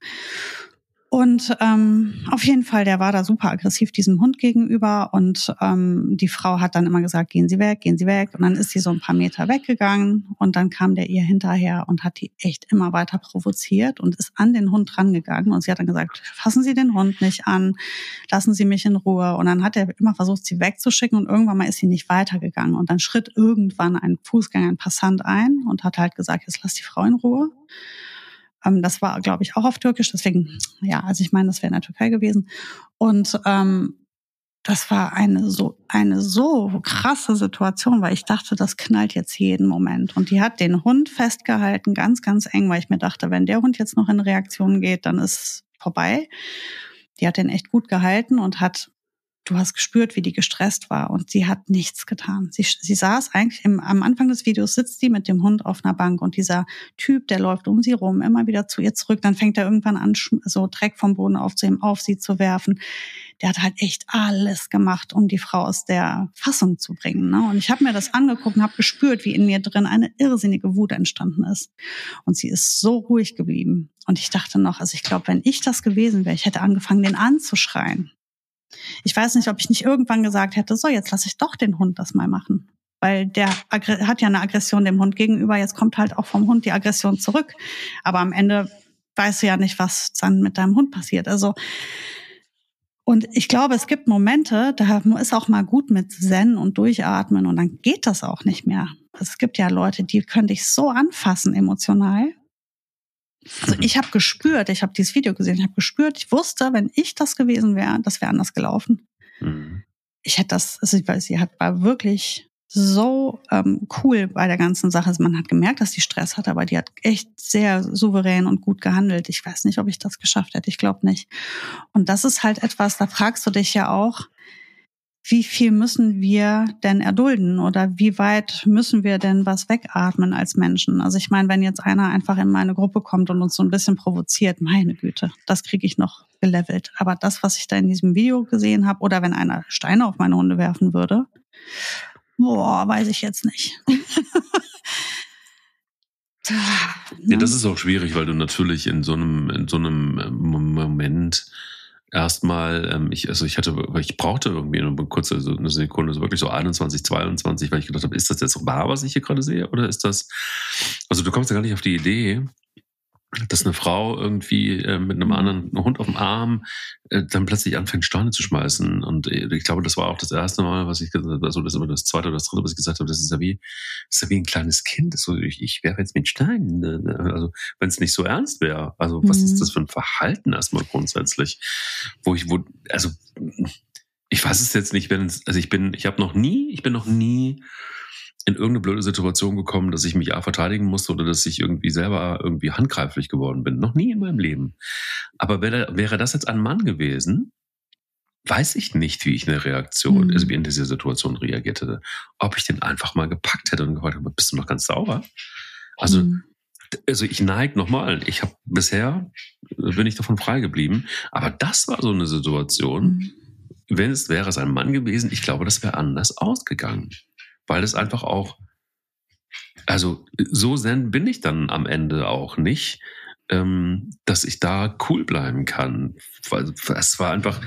Und auf jeden Fall, der war da super aggressiv diesem Hund gegenüber und die Frau hat dann immer gesagt, gehen Sie weg, gehen Sie weg. Und dann ist sie so ein paar Meter weggegangen und dann kam der ihr hinterher und hat die echt immer weiter provoziert und ist an den Hund rangegangen. Und sie hat dann gesagt, fassen Sie den Hund nicht an, lassen Sie mich in Ruhe. Und dann hat er immer versucht, sie wegzuschicken und irgendwann mal ist sie nicht weitergegangen. Und dann schritt irgendwann ein Fußgänger, ein Passant ein und hat halt gesagt, jetzt lass die Frau in Ruhe. Das war, glaube ich, auch auf Türkisch. Deswegen, ja, also ich meine, das wäre in der Türkei gewesen. Und das war eine so krasse Situation, weil ich dachte, das knallt jetzt jeden Moment. Und die hat den Hund festgehalten, ganz, ganz eng, weil ich mir dachte, wenn der Hund jetzt noch in Reaktion geht, dann ist vorbei. Die hat den echt gut gehalten und du hast gespürt, wie die gestresst war und sie hat nichts getan. Sie saß eigentlich am Anfang des Videos, sitzt die mit dem Hund auf einer Bank und dieser Typ, der läuft um sie rum, immer wieder zu ihr zurück. Dann fängt er irgendwann an, so Dreck vom Boden aufzuheben, auf sie zu werfen. Der hat halt echt alles gemacht, um die Frau aus der Fassung zu bringen. Ne? Und ich habe mir das angeguckt und habe gespürt, wie in mir drin eine irrsinnige Wut entstanden ist. Und sie ist so ruhig geblieben. Und ich dachte noch, also ich glaube, wenn ich das gewesen wäre, ich hätte angefangen, den anzuschreien. Ich weiß nicht, ob ich nicht irgendwann gesagt hätte, so, jetzt lasse ich doch den Hund das mal machen. Weil der hat ja eine Aggression dem Hund gegenüber, jetzt kommt halt auch vom Hund die Aggression zurück. Aber am Ende weißt du ja nicht, was dann mit deinem Hund passiert. Also, und ich glaube, es gibt Momente, da ist auch mal gut mit Zen und Durchatmen und dann geht das auch nicht mehr. Es gibt ja Leute, die können dich so anfassen emotional. Also ich habe gespürt, ich habe dieses Video gesehen, ich habe gespürt, ich wusste, wenn ich das gewesen wäre, das wäre anders gelaufen. Ich hätte sie war wirklich so cool bei der ganzen Sache. Also man hat gemerkt, dass die Stress hatte, aber die hat echt sehr souverän und gut gehandelt. Ich weiß nicht, ob ich das geschafft hätte, ich glaube nicht. Und das ist halt etwas, da fragst du dich ja auch, wie viel müssen wir denn erdulden oder wie weit müssen wir denn was wegatmen als Menschen? Also ich meine, wenn jetzt einer einfach in meine Gruppe kommt und uns so ein bisschen provoziert, meine Güte, das kriege ich noch gelevelt. Aber das, was ich da in diesem Video gesehen habe, oder wenn einer Steine auf meine Hunde werfen würde, weiß ich jetzt nicht. Ja, das ist auch schwierig, weil du natürlich in so einem Moment erstmal, ich brauchte irgendwie eine kurze, so eine Sekunde, so wirklich so 21, 22, weil ich gedacht habe, ist das jetzt wahr, was ich hier gerade sehe? Oder ist das, also du kommst ja gar nicht auf die Idee, dass eine Frau irgendwie mit einem anderen Hund auf dem Arm dann plötzlich anfängt, Steine zu schmeißen. Und ich glaube, das war auch das erste Mal, was ich gesagt habe, also das ist immer das zweite oder das dritte, was ich gesagt habe, das ist ja wie ein kleines Kind. Das so, ich werfe jetzt mit Steinen. Also wenn es nicht so ernst wäre. Also was ist das für ein Verhalten erstmal grundsätzlich? Also ich weiß es jetzt nicht, ich bin noch nie in irgendeine blöde Situation gekommen, dass ich mich verteidigen musste oder dass ich irgendwie selber irgendwie handgreiflich geworden bin. Noch nie in meinem Leben. Aber wäre das jetzt ein Mann gewesen, weiß ich nicht, wie ich also wie in dieser Situation reagiert hätte. Ob ich den einfach mal gepackt hätte und gefragt habe, bist du noch ganz sauber? Also ich neige nochmal. Bisher bin ich davon frei geblieben. Aber das war so eine Situation, wäre es ein Mann gewesen, ich glaube, das wäre anders ausgegangen. Weil es einfach auch, also so zen bin ich dann am Ende auch nicht, dass ich da cool bleiben kann. Weil es war einfach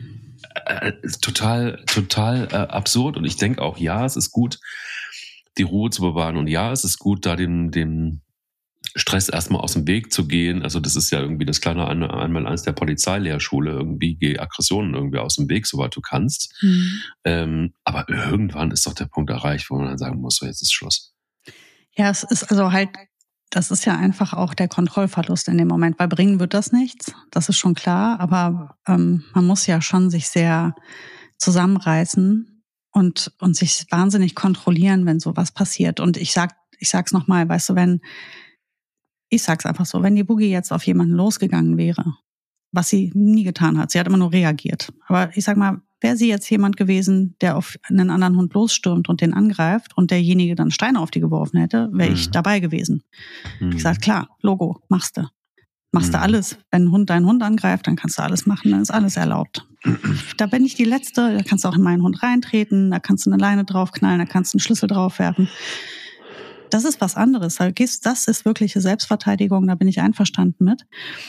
total absurd. Und ich denke auch, ja, es ist gut, die Ruhe zu bewahren. Und ja, es ist gut, da dem Stress erstmal aus dem Weg zu gehen. Also das ist ja irgendwie das kleine Einmaleins der Polizeilehrschule. Irgendwie geh Aggressionen irgendwie aus dem Weg, soweit du kannst. Aber irgendwann ist doch der Punkt erreicht, wo man dann sagen muss, so jetzt ist Schluss. Ja, es ist also halt, das ist ja einfach auch der Kontrollverlust in dem Moment, weil bringen wird das nichts, das ist schon klar, aber man muss ja schon sich sehr zusammenreißen und sich wahnsinnig kontrollieren, wenn sowas passiert. Und ich sag's nochmal, weißt du, wenn ich sag's einfach so, wenn die Boogie jetzt auf jemanden losgegangen wäre, was sie nie getan hat, sie hat immer nur reagiert. Aber ich sag mal, wäre sie jetzt jemand gewesen, der auf einen anderen Hund losstürmt und den angreift und derjenige dann Steine auf die geworfen hätte, wäre ich dabei gewesen. Ich gesagt, klar, Logo, machst du. Machst du alles. Wenn ein Hund deinen Hund angreift, dann kannst du alles machen, dann ist alles erlaubt. Da bin ich die Letzte, da kannst du auch in meinen Hund reintreten, da kannst du eine Leine draufknallen, da kannst du einen Schlüssel draufwerfen. Das ist was anderes. Das ist wirkliche Selbstverteidigung, da bin ich einverstanden mit.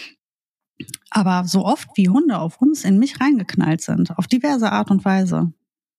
Aber so oft wie Hunde auf uns in mich reingeknallt sind, auf diverse Art und Weise,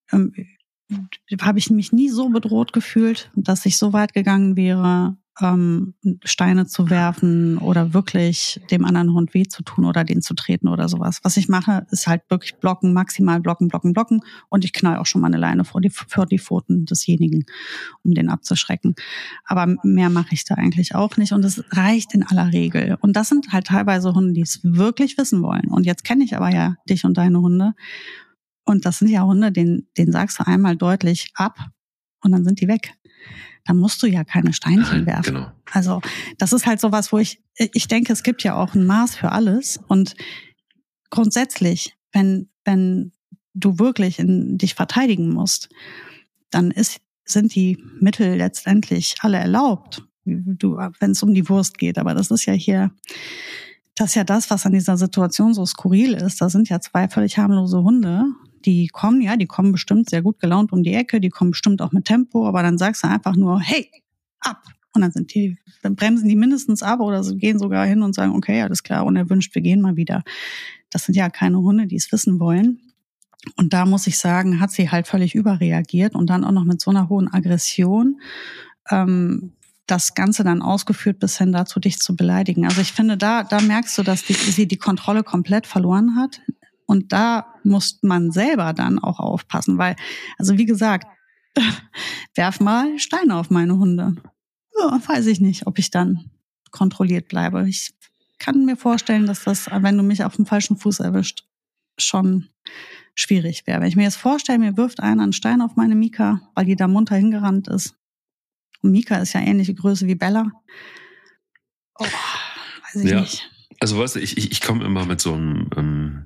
habe ich mich nie so bedroht gefühlt, dass ich so weit gegangen wäre, Steine zu werfen oder wirklich dem anderen Hund weh zu tun oder den zu treten oder sowas. Was ich mache, ist halt wirklich blocken, maximal blocken und ich knall auch schon mal eine Leine vor die Pfoten desjenigen, um den abzuschrecken. Aber mehr mache ich da eigentlich auch nicht und es reicht in aller Regel. Und das sind halt teilweise Hunde, die es wirklich wissen wollen. Und jetzt kenne ich aber ja dich und deine Hunde. Und das sind ja Hunde, denen sagst du einmal deutlich ab und dann sind die weg. Da musst du ja keine Steinchen werfen. Genau. Also das ist halt sowas, wo ich denke, es gibt ja auch ein Maß für alles. Und grundsätzlich, wenn du wirklich dich verteidigen musst, dann sind die Mittel letztendlich alle erlaubt, wenn es um die Wurst geht. Aber das ist ja das, was an dieser Situation so skurril ist. Da sind ja zwei völlig harmlose Hunde, die kommen bestimmt sehr gut gelaunt um die Ecke, die kommen bestimmt auch mit Tempo, aber dann sagst du einfach nur, hey, ab! Und dann bremsen die mindestens ab oder sie gehen sogar hin und sagen, okay, alles klar, unerwünscht, wir gehen mal wieder. Das sind ja keine Hunde, die es wissen wollen. Und da muss ich sagen, hat sie halt völlig überreagiert und dann auch noch mit so einer hohen Aggression, das Ganze dann ausgeführt bis hin dazu, dich zu beleidigen. Also ich finde, da merkst du, dass sie die Kontrolle komplett verloren hat. Und da muss man selber dann auch aufpassen, weil, also wie gesagt, werf mal Steine auf meine Hunde. Ja, weiß ich nicht, ob ich dann kontrolliert bleibe. Ich kann mir vorstellen, dass das, wenn du mich auf dem falschen Fuß erwischt, schon schwierig wäre. Wenn ich mir jetzt vorstelle, mir wirft einer einen Stein auf meine Mika, weil die da munter hingerannt ist. Und Mika ist ja ähnliche Größe wie Bella. Oh, weiß ich nicht. Also weißt du, ich komme immer mit so einem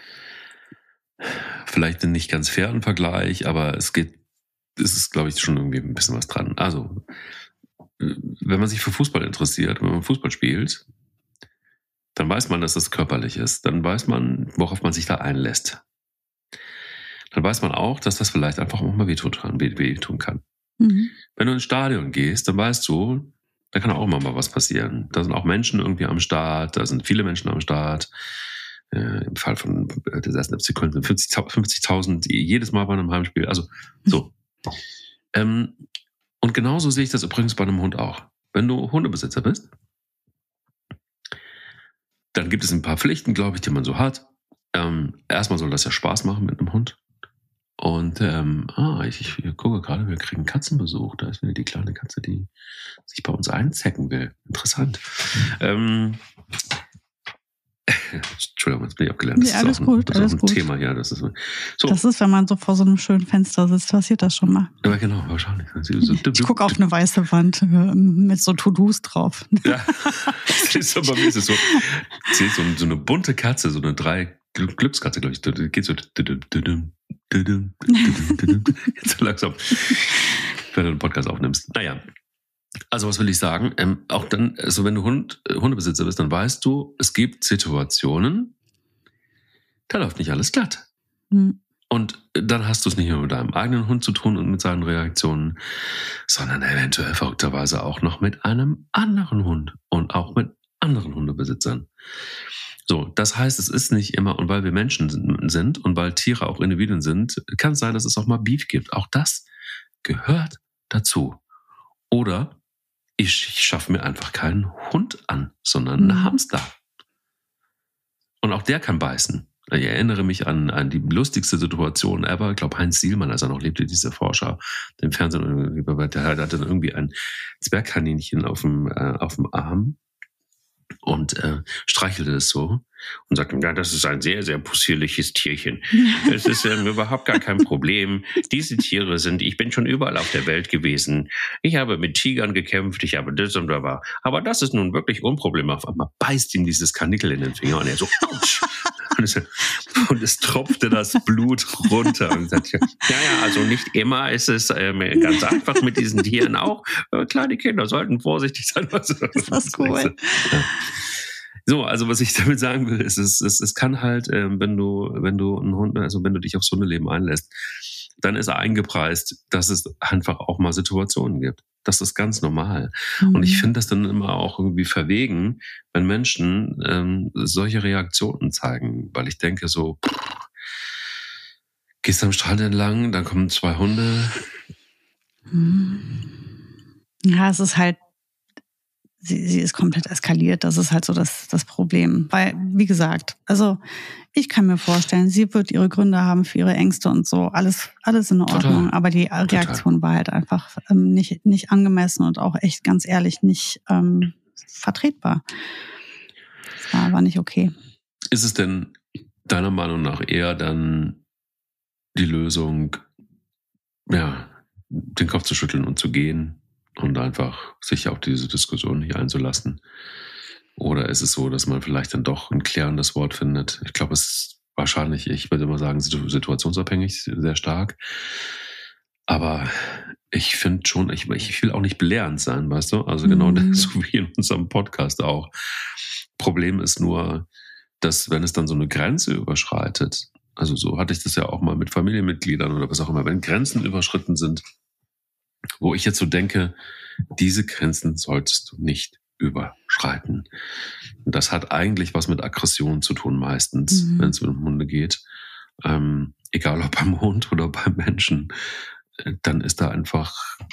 vielleicht einen nicht ganz fairen Vergleich, aber es ist, glaube ich, schon irgendwie ein bisschen was dran. Also, wenn man sich für Fußball interessiert, wenn man Fußball spielt, dann weiß man, dass das körperlich ist. Dann weiß man, worauf man sich da einlässt. Dann weiß man auch, dass das vielleicht einfach auch mal wehtun kann. Mhm. Wenn du ins Stadion gehst, dann weißt du, da kann auch immer mal was passieren. Da sind auch Menschen irgendwie am Start, da sind viele Menschen am Start. Im Fall von des ersten FC Köln sind 50.000 jedes Mal bei einem Heimspiel. Also so. Und genauso sehe ich das übrigens bei einem Hund auch. Wenn du Hundebesitzer bist, dann gibt es ein paar Pflichten, glaube ich, die man so hat. Erstmal soll das ja Spaß machen mit einem Hund. Und ich gucke gerade, wir kriegen Katzenbesuch. Da ist wieder die kleine Katze, die sich bei uns einzecken will. Interessant. Entschuldigung, jetzt bin ich abgelernt. Das ist auch ein Thema hier. Das ist, so. Das ist, wenn man so vor so einem schönen Fenster sitzt, passiert das schon mal. Ja, genau, wahrscheinlich. Ich gucke auf eine weiße Wand mit so To-Dos drauf. Ja, bei mir ist es so, so eine bunte Katze, so eine Glückskatze, glaube ich. Die geht so jetzt so langsam, wenn du einen Podcast aufnimmst. Naja. Also was will ich sagen? Auch dann, also wenn du Hundebesitzer bist, dann weißt du, es gibt Situationen, da läuft nicht alles glatt. Mhm. Und dann hast du es nicht nur mit deinem eigenen Hund zu tun und mit seinen Reaktionen, sondern eventuell verrückterweise auch noch mit einem anderen Hund und auch mit anderen Hundebesitzern. So, das heißt, es ist nicht immer, und weil wir Menschen sind und weil Tiere auch Individuen sind, kann es sein, dass es auch mal Beef gibt. Auch das gehört dazu. Oder ich schaffe mir einfach keinen Hund an, sondern einen Hamster. Und auch der kann beißen. Ich erinnere mich an die lustigste Situation ever. Ich glaube, Heinz Sielmann, als er noch lebte, dieser Forscher, im Fernsehen, der hatte dann irgendwie ein Zwergkaninchen auf dem Arm und streichelte es so. und sagt ihm, ja, das ist ein sehr, sehr possierliches Tierchen. Es ist überhaupt gar kein Problem. Diese Tiere ich bin schon überall auf der Welt gewesen. Ich habe mit Tigern gekämpft, ich habe das und da war. Aber das ist nun wirklich unproblematisch. Auf einmal beißt ihm dieses Kanickel in den Finger und er so, Autsch! Und es tropfte das Blut runter. Und sagt, ja, also nicht immer ist es ganz einfach mit diesen Tieren auch. Kleine Kinder sollten vorsichtig sein. Das ist cool. Ja. So, also was ich damit sagen will, ist, es kann halt, wenn du einen Hund, also wenn du dich aufs Hundeleben einlässt, dann ist eingepreist, dass es einfach auch mal Situationen gibt. Das ist ganz normal. Und ich finde das dann immer auch irgendwie verwegen, wenn Menschen solche Reaktionen zeigen, weil ich denke so, gehst am Strand entlang, dann kommen 2 Hunde. Ja, es ist halt, sie ist komplett eskaliert. Das ist halt so das Problem. Weil, wie gesagt, also ich kann mir vorstellen, sie wird ihre Gründe haben für ihre Ängste und so. Alles in Ordnung. Total. Aber die Reaktion war halt einfach nicht angemessen und auch echt ganz ehrlich nicht vertretbar. Das war nicht okay. Ist es denn deiner Meinung nach eher dann die Lösung, ja, den Kopf zu schütteln und zu gehen? Und einfach sich auf diese Diskussion nicht einzulassen? Oder ist es so, dass man vielleicht dann doch ein klärendes Wort findet? Ich glaube, es ist wahrscheinlich, ich würde immer sagen, situationsabhängig, sehr stark. Aber ich finde schon, ich will auch nicht belehrend sein, weißt du? Also genau das, so wie in unserem Podcast auch. Problem ist nur, dass wenn es dann so eine Grenze überschreitet, also so hatte ich das ja auch mal mit Familienmitgliedern oder was auch immer, wenn Grenzen überschritten sind, wo ich jetzt so denke, diese Grenzen solltest du nicht überschreiten. Und das hat eigentlich was mit Aggression zu tun meistens, wenn es um Hunde geht. Egal ob beim Hund oder beim Menschen, dann ist einfach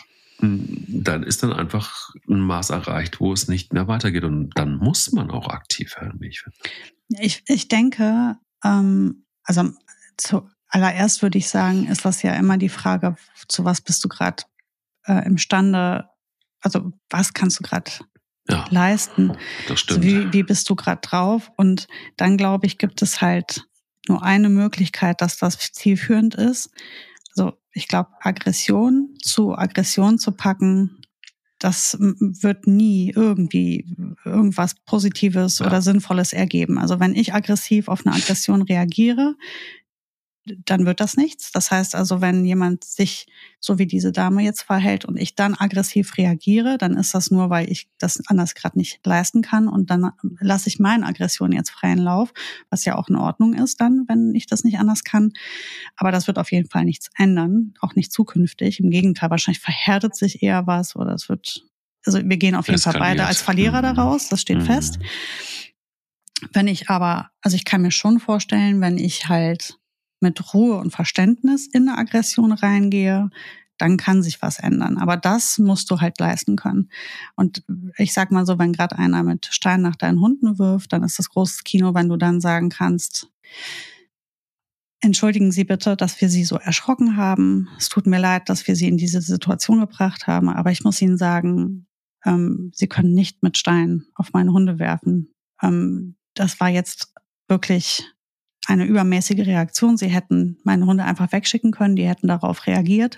ein Maß erreicht, wo es nicht mehr weitergeht. Und dann muss man auch aktiv werden, wie ich finde. Ich denke, also zuallererst würde ich sagen, ist das ja immer die Frage, zu was bist du gerade imstande, also was kannst du gerade leisten? Das stimmt. Also wie bist du gerade drauf? Und dann, glaube ich, gibt es halt nur eine Möglichkeit, dass das zielführend ist. Also ich glaube, Aggression zu packen, das wird nie irgendwie irgendwas Positives oder Sinnvolles ergeben. Also wenn ich aggressiv auf eine Aggression reagiere, dann wird das nichts. Das heißt also, wenn jemand sich so wie diese Dame jetzt verhält und ich dann aggressiv reagiere, dann ist das nur, weil ich das anders gerade nicht leisten kann und dann lasse ich meine Aggression jetzt freien Lauf, was ja auch in Ordnung ist dann, wenn ich das nicht anders kann. Aber das wird auf jeden Fall nichts ändern, auch nicht zukünftig. Im Gegenteil, wahrscheinlich verhärtet sich eher was oder es wird, also wir gehen auf jeden Fall beide als Verlierer daraus, das steht fest. Wenn ich aber, also ich kann mir schon vorstellen, wenn ich halt mit Ruhe und Verständnis in eine Aggression reingehe, dann kann sich was ändern. Aber das musst du halt leisten können. Und ich sag mal so, wenn gerade einer mit Steinen nach deinen Hunden wirft, dann ist das großes Kino, wenn du dann sagen kannst, entschuldigen Sie bitte, dass wir Sie so erschrocken haben. Es tut mir leid, dass wir Sie in diese Situation gebracht haben. Aber ich muss Ihnen sagen, Sie können nicht mit Steinen auf meine Hunde werfen. Das war jetzt wirklich eine übermäßige Reaktion. Sie hätten meine Hunde einfach wegschicken können, die hätten darauf reagiert.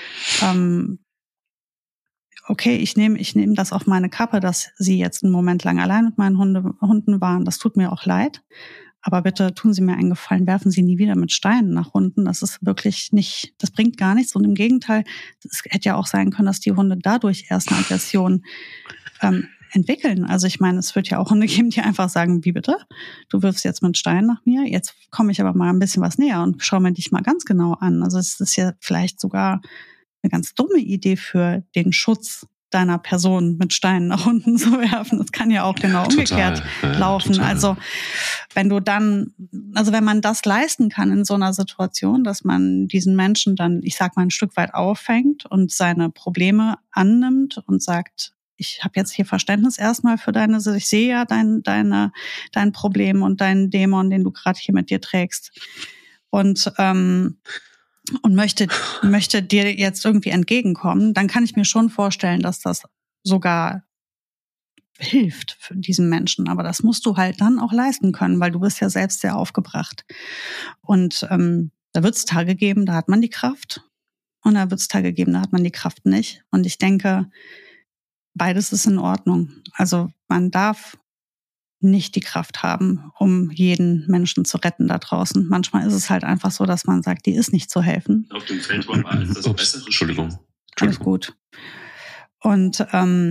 Okay, ich nehme das auf meine Kappe, dass Sie jetzt einen Moment lang allein mit meinen Hunden waren. Das tut mir auch leid. Aber bitte tun Sie mir einen Gefallen, werfen Sie nie wieder mit Steinen nach Hunden. Das ist wirklich nicht, das bringt gar nichts. Und im Gegenteil, es hätte ja auch sein können, dass die Hunde dadurch erst eine Aggression entwickeln. Also ich meine, es wird ja auch Hunde geben, die einfach sagen, wie bitte? Du wirfst jetzt mit Steinen nach mir, jetzt komme ich aber mal ein bisschen was näher und schaue mir dich mal ganz genau an. Also es ist ja vielleicht sogar eine ganz dumme Idee für den Schutz deiner Person, mit Steinen nach unten zu werfen. Das kann ja auch genau umgekehrt laufen. Total. Also wenn man das leisten kann in so einer Situation, dass man diesen Menschen dann, ich sag mal, ein Stück weit auffängt und seine Probleme annimmt und sagt, ich habe jetzt hier Verständnis erstmal für ich sehe ja dein Problem und deinen Dämon, den du gerade hier mit dir trägst. Und möchte dir jetzt irgendwie entgegenkommen, dann kann ich mir schon vorstellen, dass das sogar hilft für diesen Menschen. Aber das musst du halt dann auch leisten können, weil du bist ja selbst sehr aufgebracht. Und da wird es Tage geben, da hat man die Kraft. Und da wird es Tage geben, da hat man die Kraft nicht. Und ich denke, beides ist in Ordnung. Also man darf nicht die Kraft haben, um jeden Menschen zu retten da draußen. Manchmal ist es halt einfach so, dass man sagt, die ist nicht zu helfen. Auf dem Feld war alles das Bessere. Entschuldigung. Alles gut. Und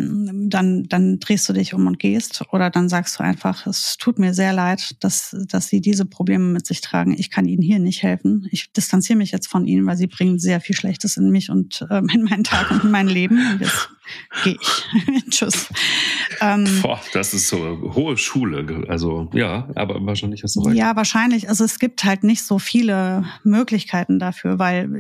dann drehst du dich um und gehst, oder dann sagst du einfach, es tut mir sehr leid, dass sie diese Probleme mit sich tragen. Ich kann ihnen hier nicht helfen. Ich distanziere mich jetzt von ihnen, weil sie bringen sehr viel Schlechtes in mich und in meinen Tag und in mein Leben. Und jetzt gehe ich. Tschüss. Das ist so hohe Schule. Also ja, aber wahrscheinlich hast du recht. Ja, wahrscheinlich. Also es gibt halt nicht so viele Möglichkeiten dafür, weil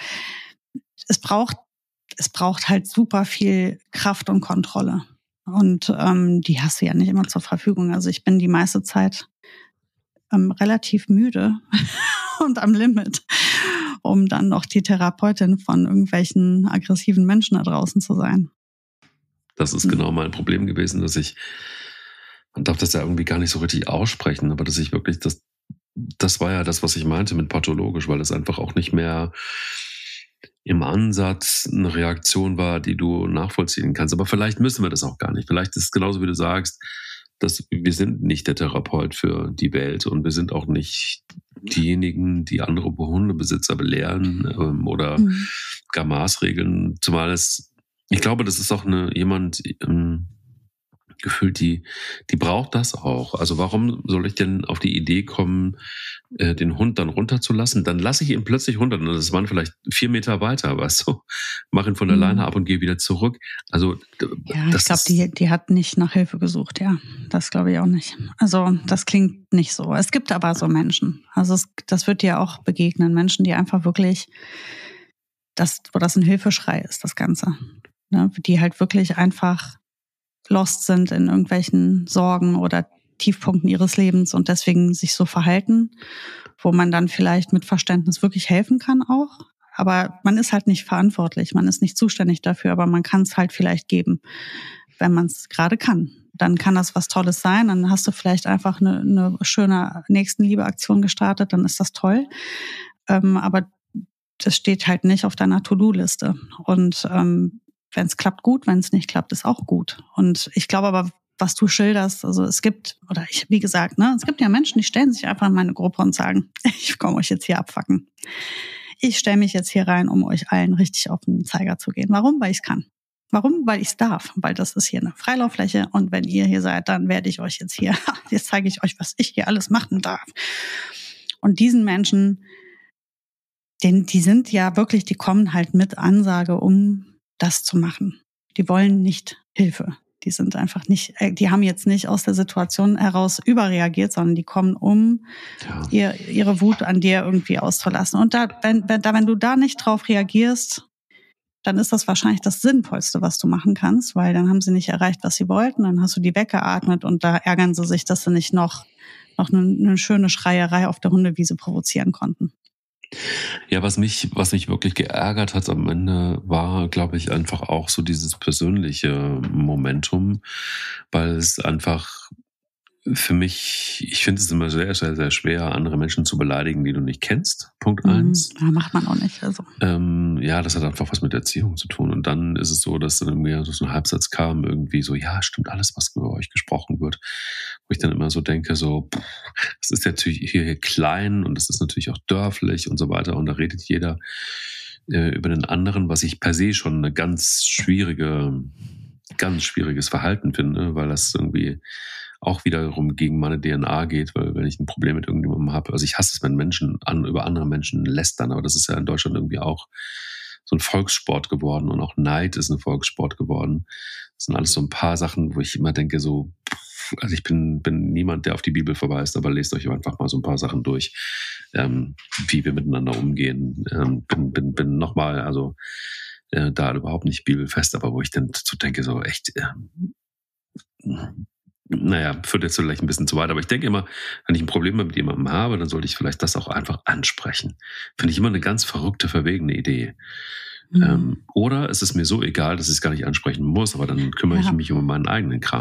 es braucht halt super viel Kraft und Kontrolle. Und die hast du ja nicht immer zur Verfügung. Also ich bin die meiste Zeit relativ müde und am Limit, um dann noch die Therapeutin von irgendwelchen aggressiven Menschen da draußen zu sein. Das ist genau mein Problem gewesen, dass man darf das ja irgendwie gar nicht so richtig aussprechen, aber dass ich wirklich, das war ja das, was ich meinte mit pathologisch, weil es einfach auch nicht mehr im Ansatz eine Reaktion war, die du nachvollziehen kannst. Aber vielleicht müssen wir das auch gar nicht. Vielleicht ist es genauso, wie du sagst, dass wir sind nicht der Therapeut für die Welt und wir sind auch nicht diejenigen, die andere Hundebesitzer belehren oder gar Maßregeln. Zumal ich glaube, das ist auch jemand gefühlt, die braucht das auch. Also warum soll ich denn auf die Idee kommen, den Hund dann runterzulassen? Dann lasse ich ihn plötzlich runter. Und das waren vielleicht 4 Meter weiter, weißt du? Mach ihn von der Leine ab und gehe wieder zurück. Also ja, ich glaube, die hat nicht nach Hilfe gesucht, ja. Das glaube ich auch nicht. Also das klingt nicht so. Es gibt aber so Menschen. Also das wird dir auch begegnen. Menschen, die einfach wirklich, wo das ein Hilfeschrei ist, das Ganze. Ne? Die halt wirklich einfach lost sind in irgendwelchen Sorgen oder Tiefpunkten ihres Lebens und deswegen sich so verhalten, wo man dann vielleicht mit Verständnis wirklich helfen kann auch. Aber man ist halt nicht verantwortlich, man ist nicht zuständig dafür, aber man kann es halt vielleicht geben, wenn man es gerade kann. Dann kann das was Tolles sein, dann hast du vielleicht einfach eine schöne Nächstenliebe-Aktion gestartet, dann ist das toll. Aber das steht halt nicht auf deiner To-Do-Liste. Und wenn es klappt, gut, wenn es nicht klappt, ist auch gut. Und ich glaube aber, was du schilderst, also wie gesagt, es gibt ja Menschen, die stellen sich einfach in meine Gruppe und sagen, ich komme euch jetzt hier abfacken. Ich stelle mich jetzt hier rein, um euch allen richtig auf den Zeiger zu gehen. Warum? Weil ich es kann. Warum? Weil ich es darf. Weil das ist hier eine Freilauffläche und wenn ihr hier seid, dann werde ich euch jetzt zeige ich euch, was ich hier alles machen darf. Und diesen Menschen, die sind ja wirklich, die kommen halt mit Ansage, um das zu machen. Die wollen nicht Hilfe. Die sind einfach nicht, die haben jetzt nicht aus der Situation heraus überreagiert, sondern die kommen, um ihre Wut an dir irgendwie auszulassen. Und wenn du da nicht drauf reagierst, dann ist das wahrscheinlich das Sinnvollste, was du machen kannst, weil dann haben sie nicht erreicht, was sie wollten, dann hast du die weggeatmet und da ärgern sie sich, dass sie nicht noch eine schöne Schreierei auf der Hundewiese provozieren konnten. Ja, was mich wirklich geärgert hat am Ende, war, glaube ich, einfach auch so dieses persönliche Momentum, weil es einfach für mich, ich finde es immer sehr, sehr, sehr schwer, andere Menschen zu beleidigen, die du nicht kennst. Punkt 1. Ja, macht man auch nicht. Also. Ja, das hat einfach was mit Erziehung zu tun. Und dann ist es so, dass dann irgendwie so ein Halbsatz kam, irgendwie so, ja, stimmt alles, was über euch gesprochen wird. Wo ich dann immer so denke, so, das ist natürlich hier klein und das ist natürlich auch dörflich und so weiter. Und da redet jeder über den anderen, was ich per se schon eine ganz schwieriges Verhalten finde, weil das irgendwie auch wiederum gegen meine DNA geht, weil wenn ich ein Problem mit irgendjemandem habe, also ich hasse es, wenn Menschen über andere Menschen lästern, aber das ist ja in Deutschland irgendwie auch so ein Volkssport geworden und auch Neid ist ein Volkssport geworden. Das sind alles so ein paar Sachen, wo ich immer denke, so, also ich bin niemand, der auf die Bibel verweist, aber lest euch einfach mal so ein paar Sachen durch, wie wir miteinander umgehen. Bin nochmal, also da überhaupt nicht bibelfest, aber wo ich dann so denke, so echt, naja, führt jetzt vielleicht ein bisschen zu weit, aber ich denke immer, wenn ich ein Problem mit jemandem habe, dann sollte ich vielleicht das auch einfach ansprechen. Finde ich immer eine ganz verrückte, verwegene Idee. Oder es ist mir so egal, dass ich es gar nicht ansprechen muss, aber dann kümmere ich mich um meinen eigenen Kram.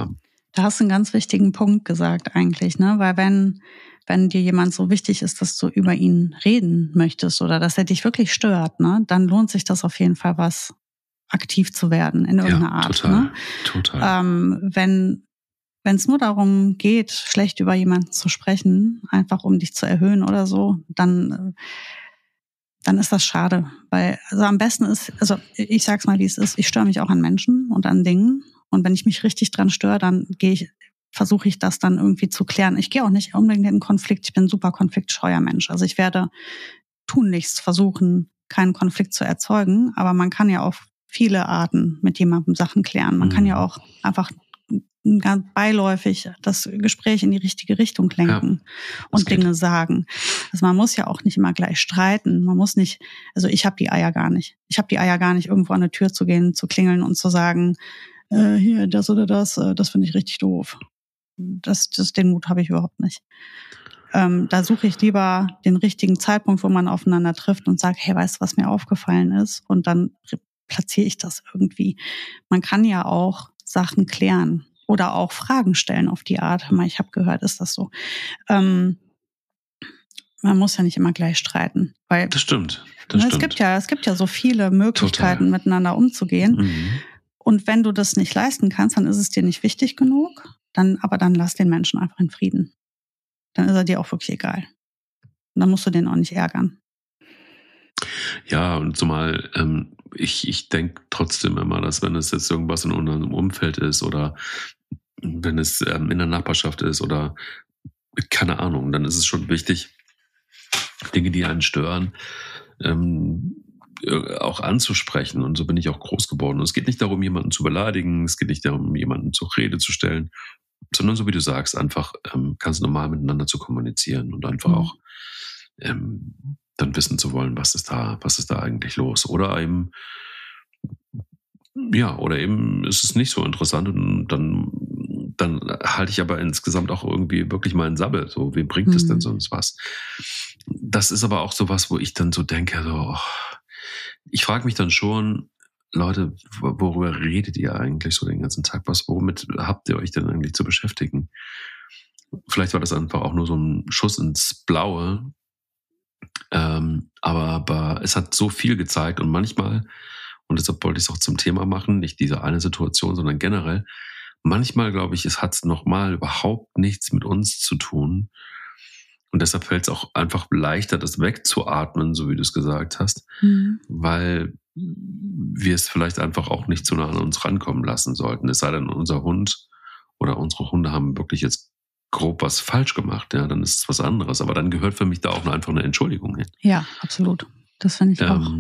Da hast du einen ganz wichtigen Punkt gesagt eigentlich, ne? Weil wenn dir jemand so wichtig ist, dass du über ihn reden möchtest oder dass er dich wirklich stört, ne, dann lohnt sich das auf jeden Fall aktiv zu werden in irgendeiner Art. Total, ne? total. Wenn es nur darum geht, schlecht über jemanden zu sprechen, einfach um dich zu erhöhen oder so, dann ist das schade. Weil, also am besten ist, also ich sag's mal, wie es ist, ich störe mich auch an Menschen und an Dingen. Und wenn ich mich richtig dran störe, dann versuche ich das dann irgendwie zu klären. Ich gehe auch nicht unbedingt in einen Konflikt. Ich bin ein super konfliktscheuer Mensch. Also ich werde tunlichst versuchen, keinen Konflikt zu erzeugen. Aber man kann ja auf viele Arten mit jemandem Sachen klären. Man kann ja auch einfach ganz beiläufig das Gespräch in die richtige Richtung lenken und Dinge sagen. Also man muss ja auch nicht immer gleich streiten. Man muss nicht, also ich habe die Eier gar nicht. Ich habe die Eier gar nicht, irgendwo an eine Tür zu gehen, zu klingeln und zu sagen, hier, das oder das finde ich richtig doof. Den Mut habe ich überhaupt nicht. Da suche ich lieber den richtigen Zeitpunkt, wo man aufeinander trifft und sagt, hey, weißt du, was mir aufgefallen ist? Und dann platziere ich das irgendwie. Man kann ja auch Sachen klären oder auch Fragen stellen auf die Art. Ich habe gehört, ist das so? Man muss ja nicht immer gleich streiten. Weil, das stimmt. Es gibt ja so viele Möglichkeiten, miteinander umzugehen. Mhm. Und wenn du das nicht leisten kannst, dann ist es dir nicht wichtig genug. Aber dann lass den Menschen einfach in Frieden. Dann ist er dir auch wirklich egal. Und dann musst du den auch nicht ärgern. Ja, und zumal ich denke trotzdem immer, dass wenn es jetzt irgendwas in unserem Umfeld ist oder wenn es in der Nachbarschaft ist oder keine Ahnung, dann ist es schon wichtig, Dinge, die einen stören, auch anzusprechen. Und so bin ich auch groß geworden. Und es geht nicht darum, jemanden zu beleidigen, es geht nicht darum, jemanden zur Rede zu stellen, sondern so wie du sagst, einfach ganz normal miteinander zu kommunizieren und einfach auch dann wissen zu wollen, was ist da eigentlich los. Oder eben ist es nicht so interessant und dann halte ich aber insgesamt auch irgendwie wirklich meinen Sabbel. So, wem bringt es denn sonst was? Das ist aber auch so was, wo ich dann so denke, ich frage mich dann schon, Leute, worüber redet ihr eigentlich so den ganzen Tag? Womit habt ihr euch denn eigentlich zu beschäftigen? Vielleicht war das einfach auch nur so ein Schuss ins Blaue. Aber es hat so viel gezeigt und manchmal, und deshalb wollte ich es auch zum Thema machen, nicht diese eine Situation, sondern generell, manchmal glaube ich, es hat nochmal überhaupt nichts mit uns zu tun. Und deshalb fällt es auch einfach leichter, das wegzuatmen, so wie du es gesagt hast, weil wir es vielleicht einfach auch nicht zu nah an uns rankommen lassen sollten. Es sei denn, unser Hund oder unsere Hunde haben wirklich jetzt grob was falsch gemacht, ja, dann ist es was anderes. Aber dann gehört für mich da auch einfach eine Entschuldigung hin. Ja, absolut. Das finde ich auch.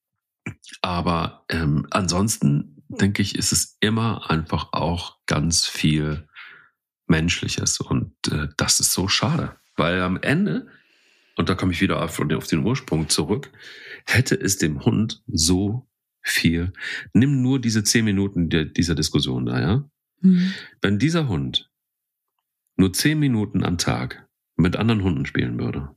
Aber ansonsten denke ich, ist es immer einfach auch ganz viel Menschliches. Und das ist so schade. Weil am Ende, und da komme ich wieder auf den Ursprung zurück, hätte es dem Hund so viel, nimm nur diese 10 Minuten dieser Diskussion da, ja? Wenn dieser Hund nur 10 Minuten am Tag mit anderen Hunden spielen würde,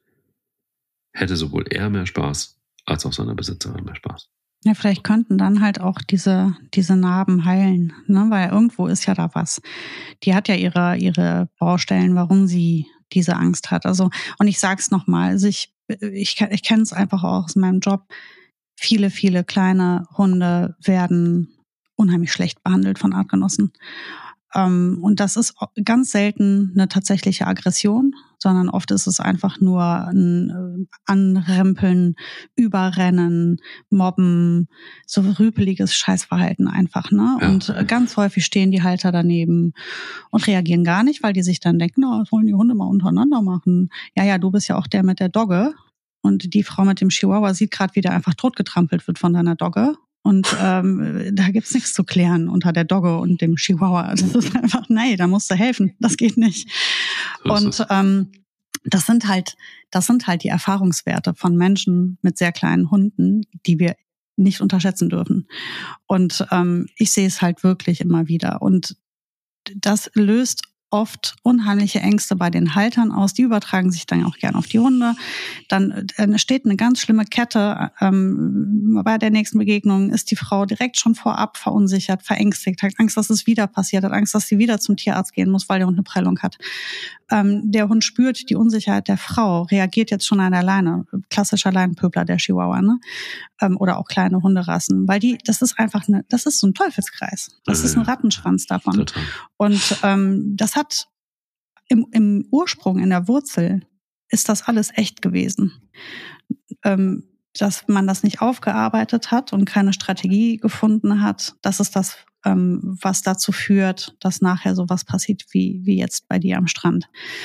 hätte sowohl er mehr Spaß, als auch seine Besitzerin mehr Spaß. Ja, vielleicht könnten dann halt auch diese Narben heilen, ne? Weil irgendwo ist ja da was. Die hat ja ihre Baustellen, warum sie diese Angst hat. Also, und ich sag's nochmal, also ich kenne es einfach auch aus meinem Job. Viele, viele kleine Hunde werden unheimlich schlecht behandelt von Artgenossen. Und das ist ganz selten eine tatsächliche Aggression, sondern oft ist es einfach nur ein Anrempeln, Überrennen, Mobben, so rüpeliges Scheißverhalten einfach, ne? Ja. Und ganz häufig stehen die Halter daneben und reagieren gar nicht, weil die sich dann denken, das wollen die Hunde mal untereinander machen. Ja, du bist ja auch der mit der Dogge. Und die Frau mit dem Chihuahua sieht gerade, wie der einfach totgetrampelt wird von deiner Dogge. Und da gibt's nichts zu klären unter der Dogge und dem Chihuahua. Das ist einfach, nee, da musst du helfen. Das geht nicht. Und das sind halt die Erfahrungswerte von Menschen mit sehr kleinen Hunden, die wir nicht unterschätzen dürfen. Und ich sehe es halt wirklich immer wieder. Und das löst oft unheimliche Ängste bei den Haltern aus. Die übertragen sich dann auch gerne auf die Hunde. Dann entsteht eine ganz schlimme Kette. Bei der nächsten Begegnung ist die Frau direkt schon vorab verunsichert, verängstigt, hat Angst, dass es wieder passiert, hat Angst, dass sie wieder zum Tierarzt gehen muss, weil der Hund eine Prellung hat. Der Hund spürt die Unsicherheit der Frau, reagiert jetzt schon an der Leine. Klassischer Leinenpöbler, der Chihuahua, ne? Oder auch kleine Hunderassen. Weil das ist einfach das ist so ein Teufelskreis. Das ist ein Rattenschwanz davon. Total. Und das hat im Ursprung, in der Wurzel, ist das alles echt gewesen. Dass man das nicht aufgearbeitet hat und keine Strategie gefunden hat, das ist das, was dazu führt, dass nachher sowas passiert wie jetzt bei dir am Strand.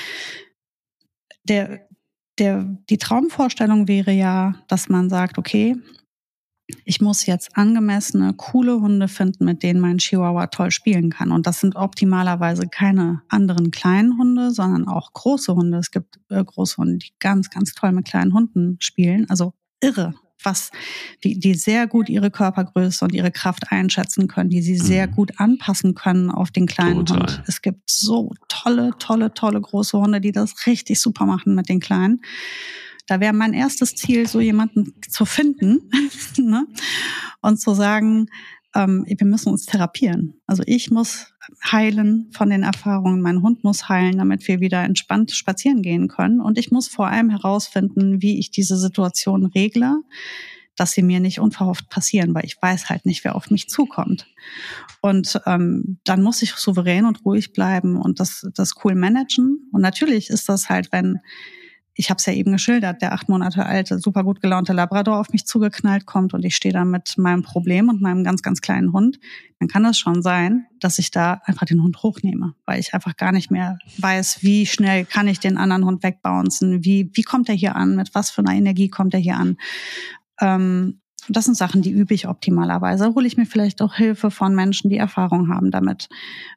Die Traumvorstellung wäre ja, dass man sagt, okay, ich muss jetzt angemessene, coole Hunde finden, mit denen mein Chihuahua toll spielen kann. Und das sind optimalerweise keine anderen kleinen Hunde, sondern auch große Hunde. Es gibt große Hunde, die ganz, ganz toll mit kleinen Hunden spielen. Also irre, die sehr gut ihre Körpergröße und ihre Kraft einschätzen können, die sie sehr gut anpassen können auf den kleinen Hund. Es gibt so tolle große Hunde, die das richtig super machen mit den Kleinen. Da wäre mein erstes Ziel, so jemanden zu finden, ne? Und zu sagen, wir müssen uns therapieren. Also ich muss heilen von den Erfahrungen, mein Hund muss heilen, damit wir wieder entspannt spazieren gehen können. Und ich muss vor allem herausfinden, wie ich diese Situation regle, dass sie mir nicht unverhofft passieren, weil ich weiß halt nicht, wer auf mich zukommt. Und dann muss ich souverän und ruhig bleiben und das cool managen. Und natürlich ist das halt, wenn, ich habe es ja eben geschildert, der 8 Monate alte, super gut gelaunte Labrador auf mich zugeknallt kommt und ich stehe da mit meinem Problem und meinem ganz, ganz kleinen Hund, dann kann das schon sein, dass ich da einfach den Hund hochnehme, weil ich einfach gar nicht mehr weiß, wie schnell kann ich den anderen Hund wegbouncen, wie kommt er hier an, mit was für einer Energie kommt er hier an. Das sind Sachen, die übe ich optimalerweise. Hole ich mir vielleicht auch Hilfe von Menschen, die Erfahrung haben damit.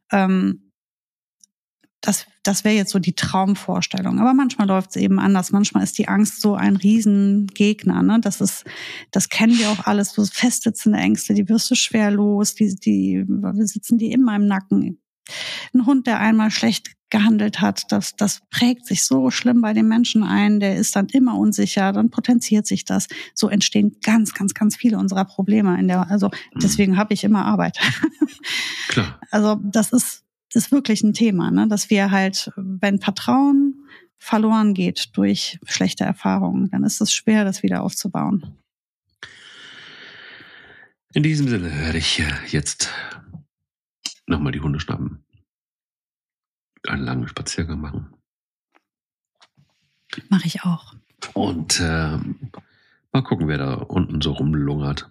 Das wäre jetzt so die Traumvorstellung. Aber manchmal läuft es eben anders. Manchmal ist die Angst so ein Riesengegner. Ne? Das kennen wir auch alles. So festsitzende Ängste, die wirst du schwer los. Die sitzen die immer im Nacken. Ein Hund, der einmal schlecht gehandelt hat, das prägt sich so schlimm bei den Menschen ein. Der ist dann immer unsicher, dann potenziert sich das. So entstehen ganz, ganz, ganz viele unserer Probleme. Deswegen habe ich immer Arbeit. Klar. Also das ist wirklich ein Thema, ne? Dass wir halt, wenn Vertrauen verloren geht durch schlechte Erfahrungen, dann ist es schwer, das wieder aufzubauen. In diesem Sinne werde ich jetzt nochmal die Hunde schnappen, einen langen Spaziergang machen. Mache ich auch. Und mal gucken, wer da unten so rumlungert.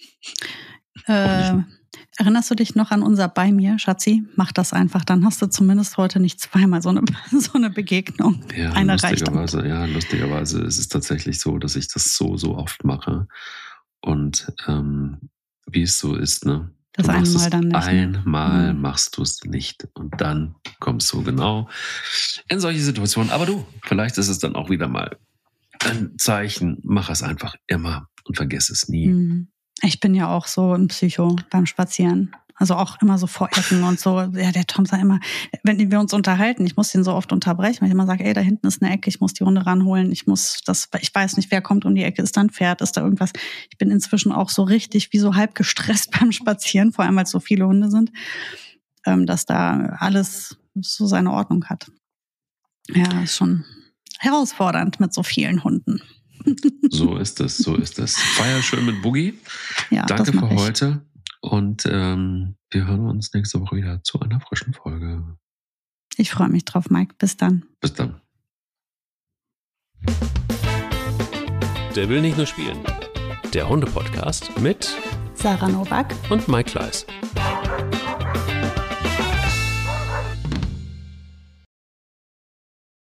Erinnerst du dich noch an unser Bei mir, Schatzi? Mach das einfach, dann hast du zumindest heute nicht zweimal so eine Begegnung. Ja, lustigerweise ist es tatsächlich so, dass ich das so oft mache. Und wie es so ist, ne? Das einmal dann nicht. Einmal machst du es nicht und dann kommst du genau in solche Situationen. Aber du, vielleicht ist es dann auch wieder mal ein Zeichen, mach es einfach immer und vergiss es nie. Ich bin ja auch so ein Psycho beim Spazieren. Also auch immer so vor Ecken und so. Ja, der Tom sagt immer, wenn wir uns unterhalten, ich muss den so oft unterbrechen, weil ich immer sage, ey, da hinten ist eine Ecke, ich muss die Hunde ranholen, ich weiß nicht, wer kommt um die Ecke, ist da ein Pferd, ist da irgendwas. Ich bin inzwischen auch so richtig wie so halb gestresst beim Spazieren, vor allem, weil es so viele Hunde sind, dass da alles so seine Ordnung hat. Ja, ist schon herausfordernd mit so vielen Hunden. So ist es. Feier schön mit Boogie. Ja, danke für heute. Und wir hören uns nächste Woche wieder zu einer frischen Folge. Ich freue mich drauf, Mike. Bis dann. Bis dann. Der will nicht nur spielen. Der Hunde-Podcast mit Sarah Nowak und Mike Kleiss.